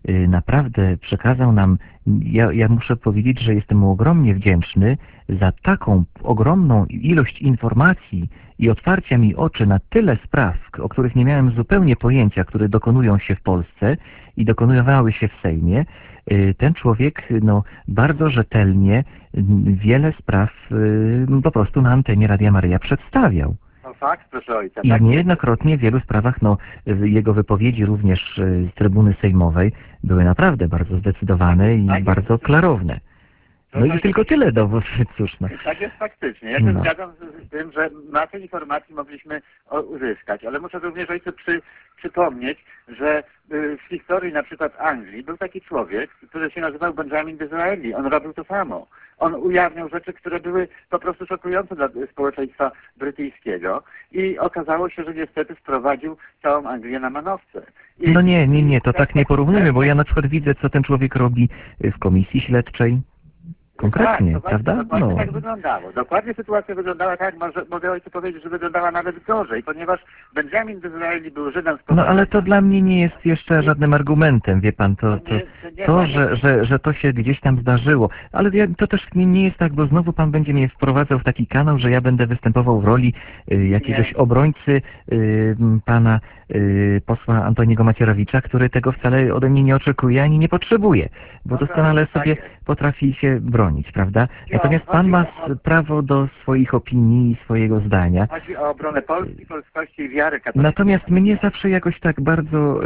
naprawdę przekazał nam, ja muszę powiedzieć, że jestem mu ogromnie wdzięczny za taką ogromną ilość informacji i otwarcia mi oczy na tyle spraw, o których nie miałem zupełnie pojęcia, które dokonują się w Polsce i dokonywały się w Sejmie. Ten człowiek bardzo rzetelnie wiele spraw po prostu na antenie Radia Maryja przedstawiał. No fakt, proszę ojca. I Tak, niejednokrotnie w wielu sprawach jego wypowiedzi również z trybuny sejmowej były naprawdę bardzo zdecydowane i bardzo klarowne. No i tylko tyle dowód, cóż no. Tak jest faktycznie. Ja się zgadzam z tym, że masę informacji mogliśmy uzyskać, ale muszę również ojcu przypomnieć, że w historii na przykład Anglii był taki człowiek, który się nazywał Benjamin Disraeli. On robił to samo. On ujawniał rzeczy, które były po prostu szokujące dla społeczeństwa brytyjskiego i okazało się, że niestety sprowadził całą Anglię na manowce. No nie, to tak nie porównujmy, bo ja na przykład widzę, co ten człowiek robi w komisji śledczej. Konkretnie, tak, prawda? Dokładnie tak wyglądało. Dokładnie sytuacja wyglądała tak, mogę ojcu powiedzieć, że wyglądała nawet gorzej, ponieważ Benjamin Disraeli był Żydem z No ale to dla mnie nie jest jeszcze żadnym argumentem, wie pan, że to się gdzieś tam zdarzyło. Ale to też nie jest tak, bo znowu pan będzie mnie wprowadzał w taki kanał, że ja będę występował w roli jakiegoś obrońcy pana posła Antoniego Macierewicza, który tego wcale ode mnie nie oczekuje ani nie potrzebuje, bo doskonale sobie potrafi się bronić, prawda? Natomiast pan ma prawo do swoich opinii i swojego zdania. Chodzi o obronę Polski, polskości i wiary katolickiej. Natomiast mnie zawsze jakoś tak bardzo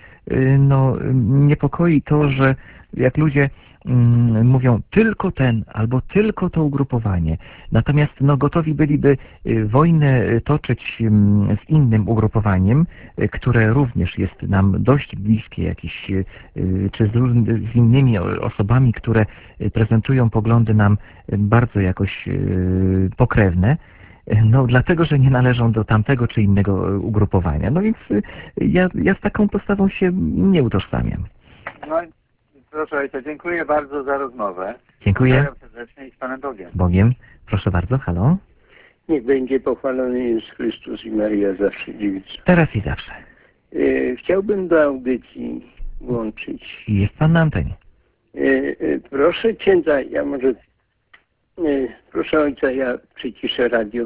niepokoi to, że jak ludzie mówią tylko ten albo tylko to ugrupowanie, natomiast gotowi byliby wojnę toczyć z innym ugrupowaniem, które również jest nam dość bliskie jakieś, czy z innymi osobami, które prezentują poglądy nam bardzo jakoś pokrewne, dlatego, że nie należą do tamtego czy innego ugrupowania. No więc ja z taką postawą się nie utożsamiam. No, proszę ojca, dziękuję bardzo za rozmowę. Dziękuję. Pozdrawiam serdecznie i z Panem Bogiem. Bogiem. Proszę bardzo, halo. Niech będzie pochwalony Jezus Chrystus i Maryja zawsze dziewica. Teraz i zawsze. Chciałbym do audycji włączyć. Jest pan na antenie. Proszę księdza, proszę ojca, ja przyciszę radio.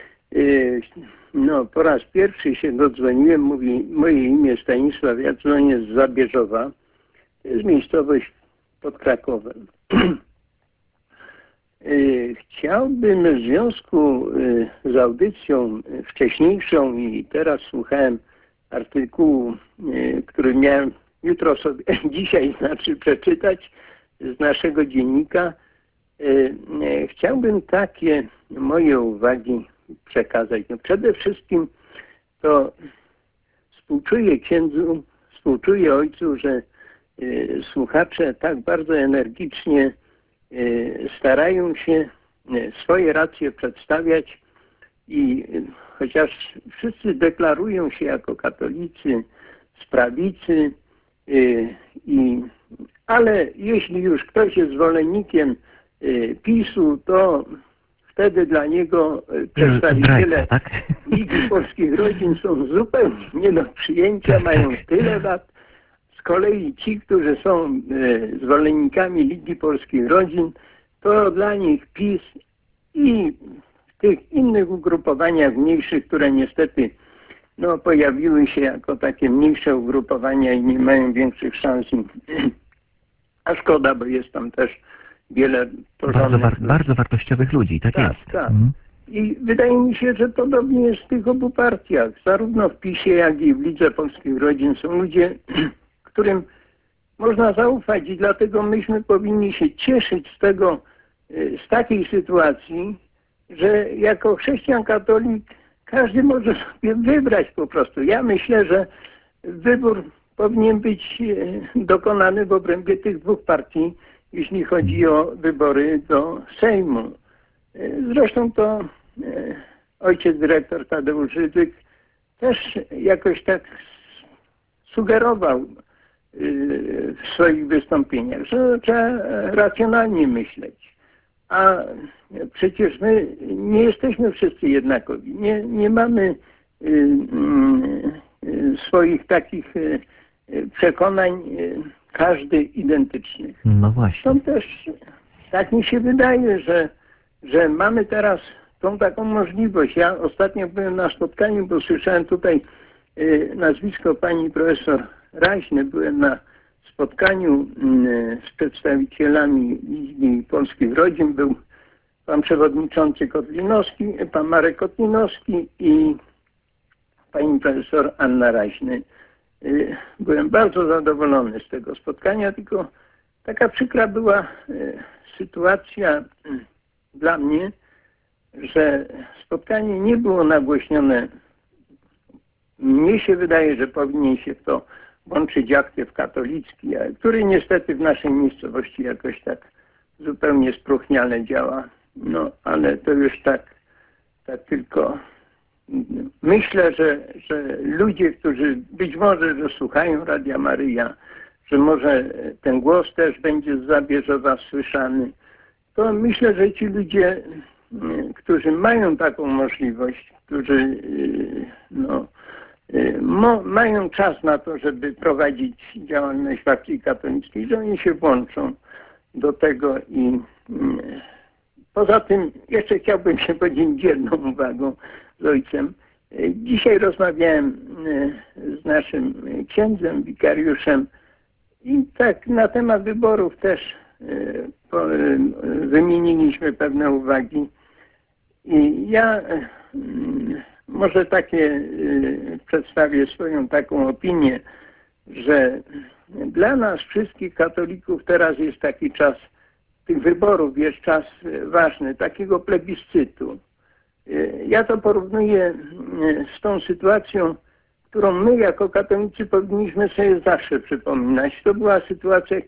Po raz pierwszy się dodzwoniłem, mówi moje imię Stanisław, ja dzwonię z Zabierzowa. To jest miejscowość pod Krakowem. Chciałbym w związku z audycją wcześniejszą i teraz słuchałem artykułu, który miałem jutro sobie, dzisiaj przeczytać z naszego dziennika. Chciałbym takie moje uwagi przekazać. Przede wszystkim to współczuję księdzu, współczuję ojcu, że słuchacze tak bardzo energicznie starają się swoje racje przedstawiać i chociaż wszyscy deklarują się jako katolicy z prawicy, ale jeśli już ktoś jest zwolennikiem PiS-u, to wtedy dla niego przedstawiciele Ligi Polskich Rodzin są zupełnie nie do przyjęcia, mają tyle lat. Z kolei ci, którzy są zwolennikami Ligi Polskich Rodzin, to dla nich PiS i w tych innych ugrupowaniach mniejszych, które niestety pojawiły się jako takie mniejsze ugrupowania i nie mają większych szans. A szkoda, bo jest tam też wiele bardzo wartościowych ludzi, tak jest. Tak. I wydaje mi się, że podobnie jest w tych obu partiach. Zarówno w PiS-ie, jak i w Lidze Polskich Rodzin są ludzie, którym można zaufać i dlatego myśmy powinni się cieszyć z takiej sytuacji, że jako chrześcijan katolik każdy może sobie wybrać po prostu. Ja myślę, że wybór powinien być dokonany w obrębie tych dwóch partii, jeśli chodzi o wybory do Sejmu. Zresztą to ojciec dyrektor Tadeusz Rydzyk też jakoś tak sugerował w swoich wystąpieniach, że trzeba racjonalnie myśleć. A przecież my nie jesteśmy wszyscy jednakowi. Nie mamy swoich takich przekonań każdy identyczny. No właśnie. Stąd też tak mi się wydaje, że mamy teraz tą taką możliwość. Ja ostatnio byłem na spotkaniu, bo słyszałem tutaj nazwisko pani profesor Raźny. Byłem na spotkaniu z przedstawicielami Ligi Polskich Rodzin. Był pan przewodniczący Kotlinowski, pan Marek Kotlinowski i pani profesor Anna Raźny. Byłem bardzo zadowolony z tego spotkania, tylko taka przykra była sytuacja dla mnie, że spotkanie nie było nagłośnione. Mnie się wydaje, że powinien się w to włączyć aktyw katolicki, który niestety w naszej miejscowości jakoś tak zupełnie spróchniale działa. No, ale to już tak tylko myślę, że ludzie, którzy być może, że słuchają Radia Maryja, że może ten głos też będzie z Zabierzowa słyszany, to myślę, że ci ludzie, którzy mają taką możliwość, którzy mają czas na to, żeby prowadzić działalność w akcji katolickiej, że oni się włączą do tego i poza tym jeszcze chciałbym się podzielić jedną uwagą z ojcem. Dzisiaj rozmawiałem z naszym księdzem, wikariuszem i tak na temat wyborów też wymieniliśmy pewne uwagi. I ja może przedstawię swoją taką opinię, że dla nas wszystkich katolików teraz jest taki czas tych wyborów, jest czas ważny, takiego plebiscytu. Ja to porównuję z tą sytuacją, którą my jako katolicy powinniśmy sobie zawsze przypominać. To była sytuacja,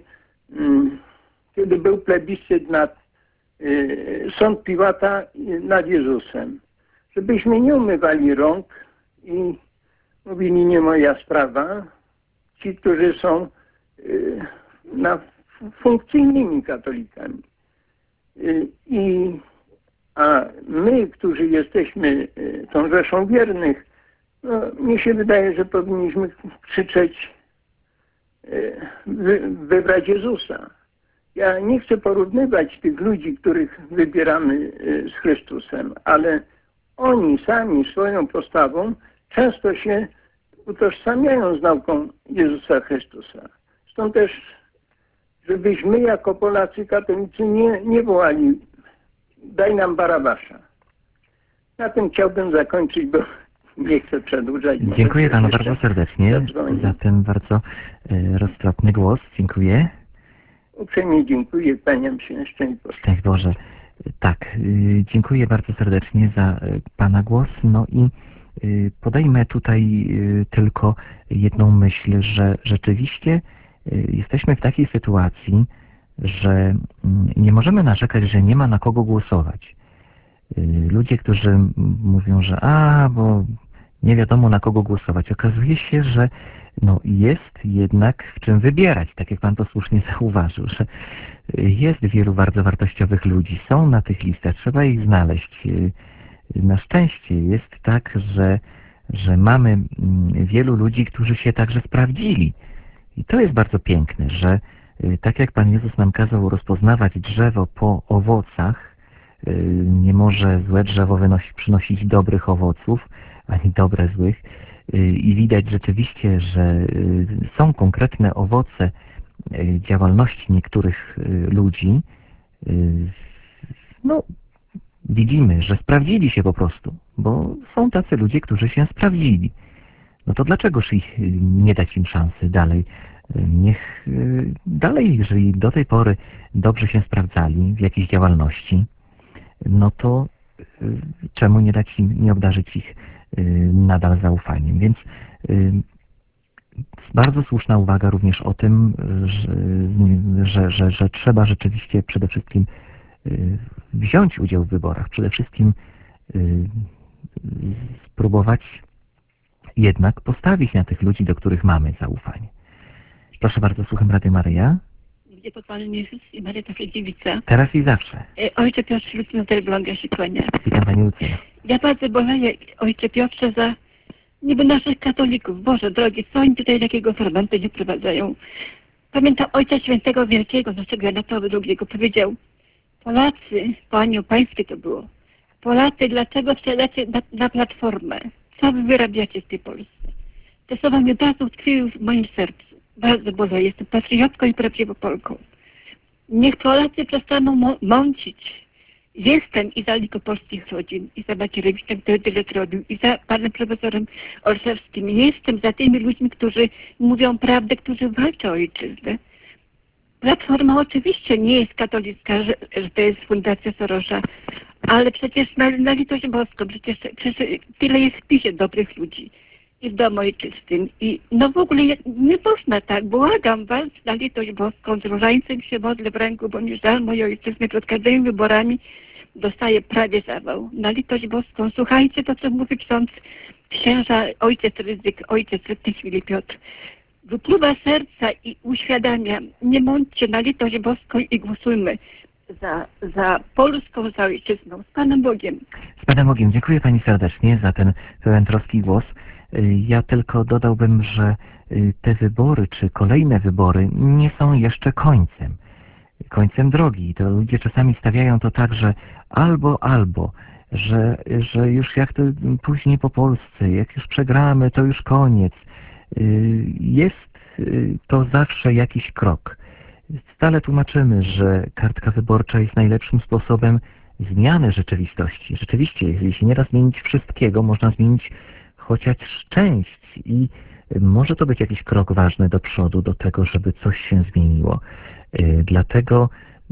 kiedy był plebiscyt sąd Piłata nad Jezusem. Żebyśmy nie umywali rąk i mówili, nie moja sprawa. Ci, którzy są funkcyjnymi katolikami. A my, którzy jesteśmy tą rzeszą wiernych, no, mnie się wydaje, że powinniśmy krzyczeć wybrać Jezusa. Ja nie chcę porównywać tych ludzi, których wybieramy z Chrystusem, ale oni sami swoją postawą często się utożsamiają z nauką Jezusa Chrystusa. Stąd też, żebyśmy jako Polacy katolicy nie wołali, daj nam Barabasza. Na tym chciałbym zakończyć, bo nie chcę przedłużać. Dziękuję panu bardzo serdecznie za ten bardzo roztropny głos. Dziękuję. Uprzejmie dziękuję, kłaniam się, szczęść Boże. Szczęść Boże. Tak, dziękuję bardzo serdecznie za pana głos. No i podajmy tutaj tylko jedną myśl, że rzeczywiście jesteśmy w takiej sytuacji, że nie możemy narzekać, że nie ma na kogo głosować. Ludzie, którzy mówią, że bo nie wiadomo na kogo głosować. Okazuje się, że jest jednak w czym wybierać, tak jak pan to słusznie zauważył, że jest wielu bardzo wartościowych ludzi, są na tych listach, trzeba ich znaleźć. Na szczęście jest tak, że mamy wielu ludzi, którzy się także sprawdzili. I to jest bardzo piękne, że tak jak Pan Jezus nam kazał rozpoznawać drzewo po owocach, nie może złe drzewo przynosić dobrych owoców, ani dobre złych. I widać rzeczywiście, że są konkretne owoce działalności niektórych ludzi. Widzimy, że sprawdzili się po prostu, bo są tacy ludzie, którzy się sprawdzili. No to dlaczegoż nie dać im szansy dalej? Niech dalej, jeżeli do tej pory dobrze się sprawdzali w jakiejś działalności, no to czemu nie dać im, nie obdarzyć ich nadal zaufaniem? Więc bardzo słuszna uwaga również o tym, że trzeba rzeczywiście przede wszystkim wziąć udział w wyborach, przede wszystkim spróbować jednak postawić na tych ludzi, do których mamy zaufanie. Proszę bardzo, słucham Radio Maryja. Gdzie podpalony Jezus i Maria Taka Dziewica. Teraz i zawsze. Ojcze Piotrze, Lucyna Terblonga się kłania. Witam Pani Lucyna. Ja bardzo boleję, Ojcze Piotrze, za niby naszych katolików. Boże drogi, co oni tutaj takiego fermentu nie prowadzają? Pamiętam Ojca Świętego Wielkiego, naszego Jana Pawła II, powiedział: Polacy, po anioł pańskie to było, Polacy, dlaczego wsiadacie na Platformę? Co wy wyrabiacie w tej Polsce? Te słowa mnie bardzo utkwiły w moim sercu. Bardzo boleję. Jestem patriotką i prawdziwą Polką. Niech Polacy przestaną mącić. Jestem i za Wielkopolskich Rodzin, i za Macierewiczem, który tyle zrobił, i za panem profesorem Olszewskim. Jestem za tymi ludźmi, którzy mówią prawdę, którzy walczą o ojczyznę. Platforma oczywiście nie jest katolicka, że to jest fundacja Sorosza, ale przecież na litość boską, przecież tyle jest w PiS-ie dobrych ludzi i w domu ojczystym. I no w ogóle nie można tak, błagam was na litość boską, z różańcem się modlę w ręku, bo mi żal mojej ojczyzny, przed każdymi wyborami dostaję prawie zawał. Na litość boską, słuchajcie to, co mówi księża, ojciec Rydzyk, ojciec w tej chwili Piotr. Wypływa serca i uświadamia, nie mądźcie na litość boską i głosujmy za Polską, za ojczyzną. Z Panem Bogiem. Z Panem Bogiem. Dziękuję Pani serdecznie za ten pełen troski głos. Ja tylko dodałbym, że te wybory, czy kolejne wybory nie są jeszcze końcem drogi. To ludzie czasami stawiają to tak, że albo, że już jak to później po Polsce, jak już przegramy, to już koniec. Jest to zawsze jakiś krok. Stale tłumaczymy, że kartka wyborcza jest najlepszym sposobem zmiany rzeczywistości. Rzeczywiście, jeżeli się nie da zmienić wszystkiego, można zmienić chociaż część i może to być jakiś krok ważny do przodu, do tego, żeby coś się zmieniło. Dlatego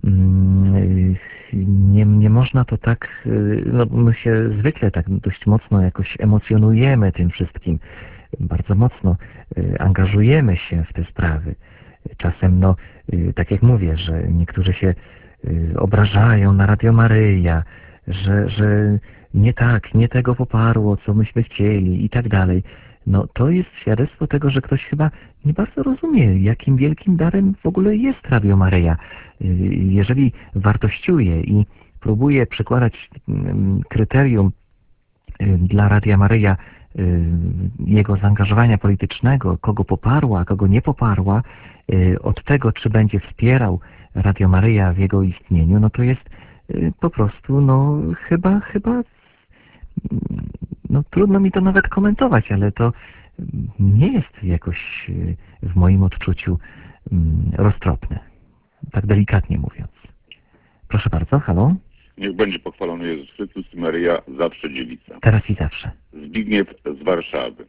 nie można to tak, no my się zwykle tak dość mocno jakoś emocjonujemy tym wszystkim, bardzo mocno angażujemy się w te sprawy. Czasem, no, tak jak mówię, że niektórzy się obrażają na Radio Maryja, że nie tego poparło, co myśmy chcieli i tak dalej. No to jest świadectwo tego, że ktoś chyba nie bardzo rozumie, jakim wielkim darem w ogóle jest Radio Maryja. Jeżeli wartościuje i próbuje przykładać kryterium dla Radia Maryja jego zaangażowania politycznego, kogo poparła, a kogo nie poparła, od tego, czy będzie wspierał Radio Maryja w jego istnieniu, no to jest po prostu, no chyba no trudno mi to nawet komentować, ale to nie jest jakoś w moim odczuciu roztropne. Tak delikatnie mówiąc. Proszę bardzo, halo? Niech będzie pochwalony Jezus Chrystus i Maryja, zawsze dziewica. Teraz i zawsze. Zbigniew z Warszawy.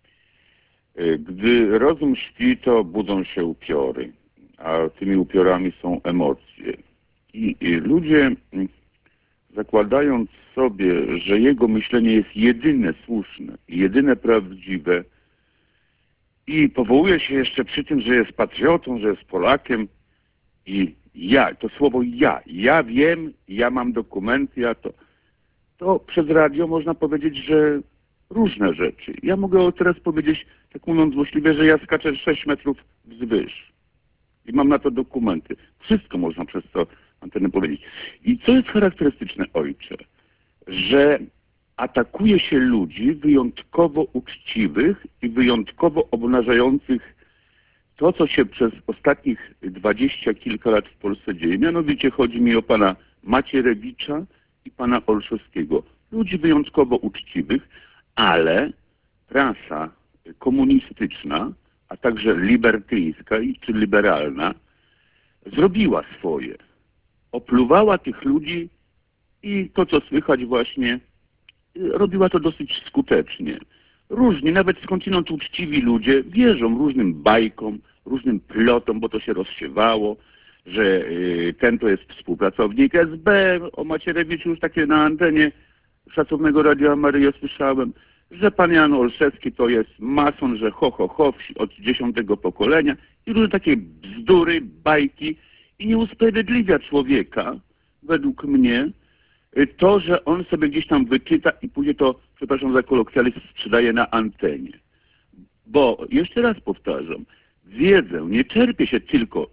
Gdy rozum śpi, to budzą się upiory, a tymi upiorami są emocje. I ludzie, zakładając sobie, że jego myślenie jest jedyne słuszne, jedyne prawdziwe i powołuje się jeszcze przy tym, że jest patriotą, że jest Polakiem i to słowo ja wiem, ja mam dokumenty, to przez radio można powiedzieć, że różne rzeczy. Ja mogę teraz powiedzieć, tak mówiąc złośliwie, że ja skaczę 6 metrów wzwyż i mam na to dokumenty. Wszystko można przez to antenę powiedzieć. I co jest charakterystyczne, ojcze? Że atakuje się ludzi wyjątkowo uczciwych i wyjątkowo obnażających to, co się przez ostatnich 20 kilka lat w Polsce dzieje. Mianowicie chodzi mi o pana Macierewicza i pana Olszewskiego. Ludzi wyjątkowo uczciwych, ale prasa komunistyczna, a także libertyńska czy liberalna zrobiła swoje. Opluwała tych ludzi i to, co słychać właśnie, robiła to dosyć skutecznie. Różni, nawet skądinąd uczciwi ludzie wierzą różnym bajkom, różnym plotom, bo to się rozsiewało, że ten to jest współpracownik SB, o Macierewiczu już takie na antenie szacownego Radia Maryja słyszałem, że pan Jan Olszewski to jest mason, że od 10. pokolenia i różne takie bzdury, bajki i nie usprawiedliwia człowieka, według mnie, to, że on sobie gdzieś tam wyczyta i później to, przepraszam za kolokwializm, sprzedaje na antenie. Bo, jeszcze raz powtarzam, wiedzę nie czerpie się tylko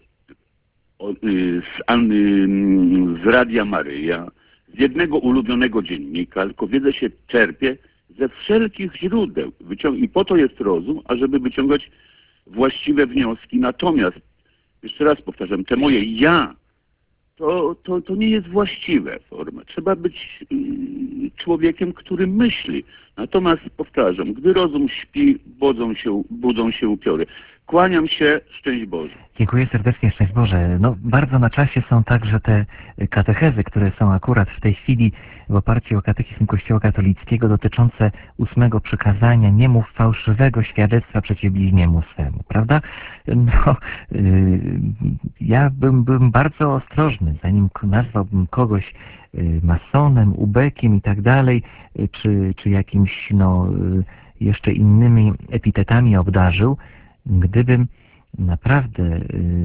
z Radia Maryja, z jednego ulubionego dziennika, tylko wiedzę się czerpie ze wszelkich źródeł. I po to jest rozum, ażeby wyciągać właściwe wnioski. Natomiast jeszcze raz powtarzam, te moje ja, to nie jest właściwe forma. Trzeba być człowiekiem, który myśli. Natomiast powtarzam, gdy rozum śpi, budzą się upiory. Kłaniam się, szczęść Boże. Dziękuję serdecznie, szczęść Boże. No, bardzo na czasie są także te katechezy, które są akurat w tej chwili w oparciu o katechizm Kościoła katolickiego dotyczące 8 przykazania: nie mów fałszywego świadectwa przeciw bliźniemu swemu, prawda? No, ja bym bardzo ostrożny, zanim nazwałbym kogoś masonem, ubekiem i tak dalej, czy jakimś, jeszcze innymi epitetami obdarzył, gdybym naprawdę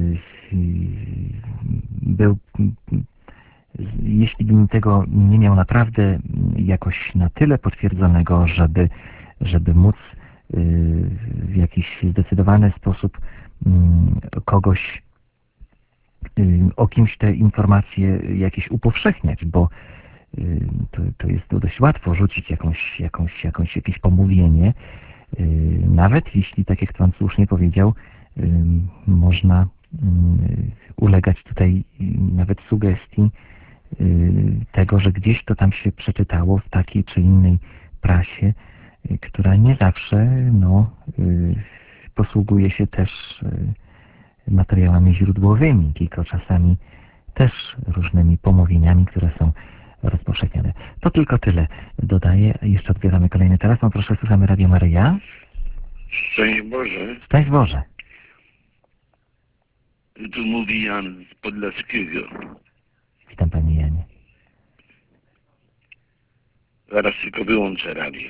jeśli bym tego nie miał naprawdę jakoś na tyle potwierdzonego, żeby móc w jakiś zdecydowany sposób kogoś, o kimś te informacje jakieś upowszechniać, bo to jest dość łatwo rzucić jakieś pomówienie, nawet jeśli, tak jak Pan słusznie powiedział, można ulegać tutaj nawet sugestii tego, że gdzieś to tam się przeczytało w takiej czy innej prasie, która nie zawsze posługuje się też materiałami źródłowymi, tylko czasami też różnymi pomówieniami, które są rozpowszechniane. To tylko tyle dodaję. Jeszcze odbieramy kolejny telefon. Proszę, słuchamy Radio Maryja. Szczęść Boże. Szczęść Boże. Tu mówi Jan z Podlaskiego. Witam Panie Janie. Zaraz tylko wyłączę radio.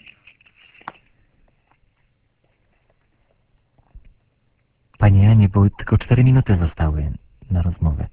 Panie Janie, bo tylko 4 minuty zostały na rozmowę.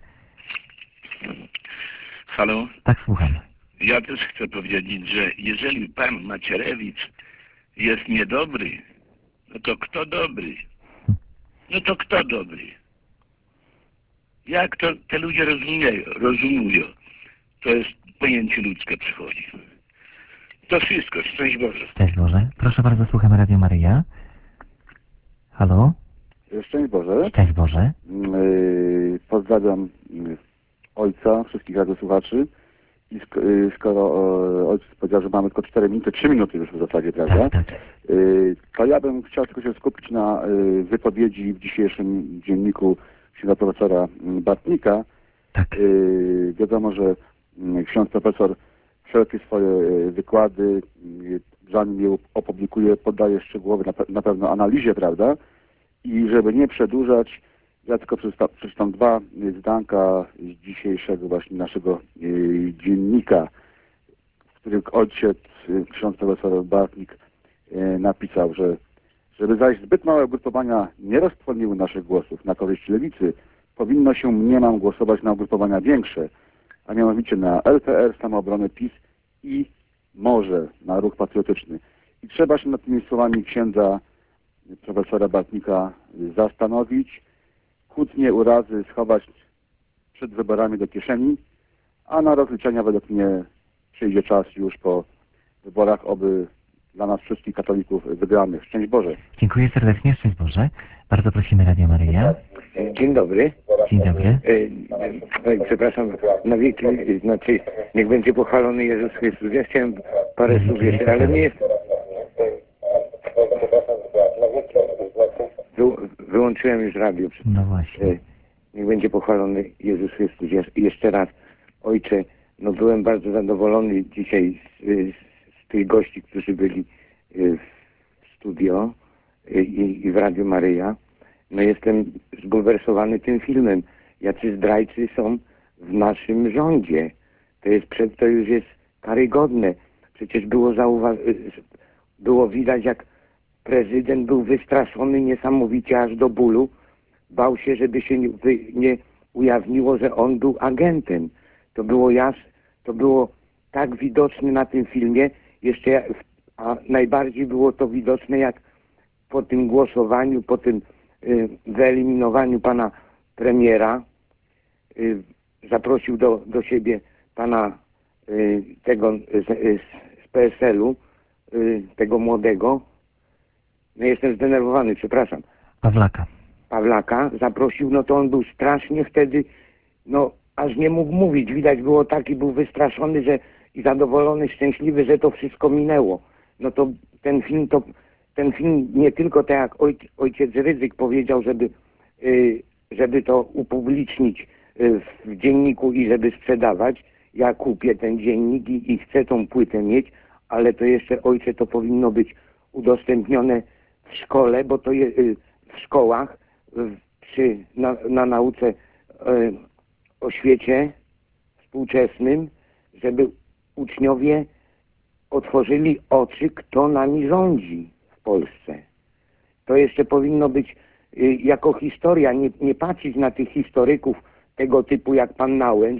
Halo? Tak, słucham. Ja też chcę powiedzieć, że jeżeli pan Macierewicz jest niedobry, no to kto dobry? No to kto dobry? Jak to te ludzie rozumują? To jest pojęcie ludzkie przychodzi. To wszystko. Szczęść Boże. Szczęść Boże. Proszę bardzo, słuchamy Radio Maryja. Halo? Szczęść Boże. Szczęść Boże. Pozdrawiam ojca, wszystkich radiosłuchaczy. I skoro ojciec powiedział, że mamy tylko 4 minuty, 3 minuty już w zasadzie, prawda? Tak. To ja bym chciał tylko się skupić na wypowiedzi w dzisiejszym dzienniku księdza profesora Bartnika. Tak. Wiadomo, że ksiądz profesor wszelkie swoje wykłady, zanim je opublikuje, poddaje szczegółowe na pewno analizie, prawda? I żeby nie przedłużać, ja tylko przeczytam 2 zdanka z dzisiejszego właśnie naszego dziennika, w którym ojciec, ksiądz profesor Bartnik napisał, że żeby zaś zbyt małe ugrupowania nie roztrwoniły naszych głosów na korzyść lewicy, powinno się mniemam głosować na ugrupowania większe, a mianowicie na LPR, Samoobronę, PiS i może na Ruch Patriotyczny. I trzeba się nad tymi słowami księdza profesora Bartnika zastanowić, kłótnie, urazy schować przed wyborami do kieszeni, a na rozliczenia według mnie przyjdzie czas już po wyborach, oby dla nas wszystkich katolików wygranych. Szczęść Boże. Dziękuję serdecznie. Szczęść Boże. Bardzo prosimy Radio Maryja. Dzień dobry. Dzień dobry. Przepraszam, na wieki, znaczy niech będzie pochwalony Jezus Chrystus. Ja chciałem parę słów jeszcze, ale nie jest... Wyłączyłem już radio. No właśnie. Niech będzie pochwalony Jezus Chrystus. Jeszcze raz, Ojcze, byłem bardzo zadowolony dzisiaj z tych gości, którzy byli w studio i w Radiu Maryja. Jestem zbulwersowany tym filmem. Jacy zdrajcy są w naszym rządzie. To już jest karygodne. Przecież było widać, jak prezydent był wystraszony niesamowicie aż do bólu. Bał się, żeby się nie ujawniło, że on był agentem. To było tak widoczne na tym filmie, a najbardziej było to widoczne, jak po tym głosowaniu, po tym wyeliminowaniu pana premiera zaprosił do siebie pana tego z PSL-u, tego młodego. Jestem zdenerwowany, przepraszam. Pawlaka. Pawlaka zaprosił, no to on był strasznie wtedy, no aż nie mógł mówić. Widać było taki, był wystraszony, że i zadowolony, szczęśliwy, że to wszystko minęło. No to ten film nie tylko tak jak ojciec Rydzyk powiedział, żeby to upublicznić w dzienniku i żeby sprzedawać. Ja kupię ten dziennik i chcę tą płytę mieć, ale to jeszcze, ojcze, to powinno być udostępnione w szkole, bo to jest w szkołach, na nauce o świecie współczesnym, żeby uczniowie otworzyli oczy, kto nami rządzi w Polsce. To jeszcze powinno być jako historia, nie patrzeć na tych historyków tego typu jak pan Nałęcz,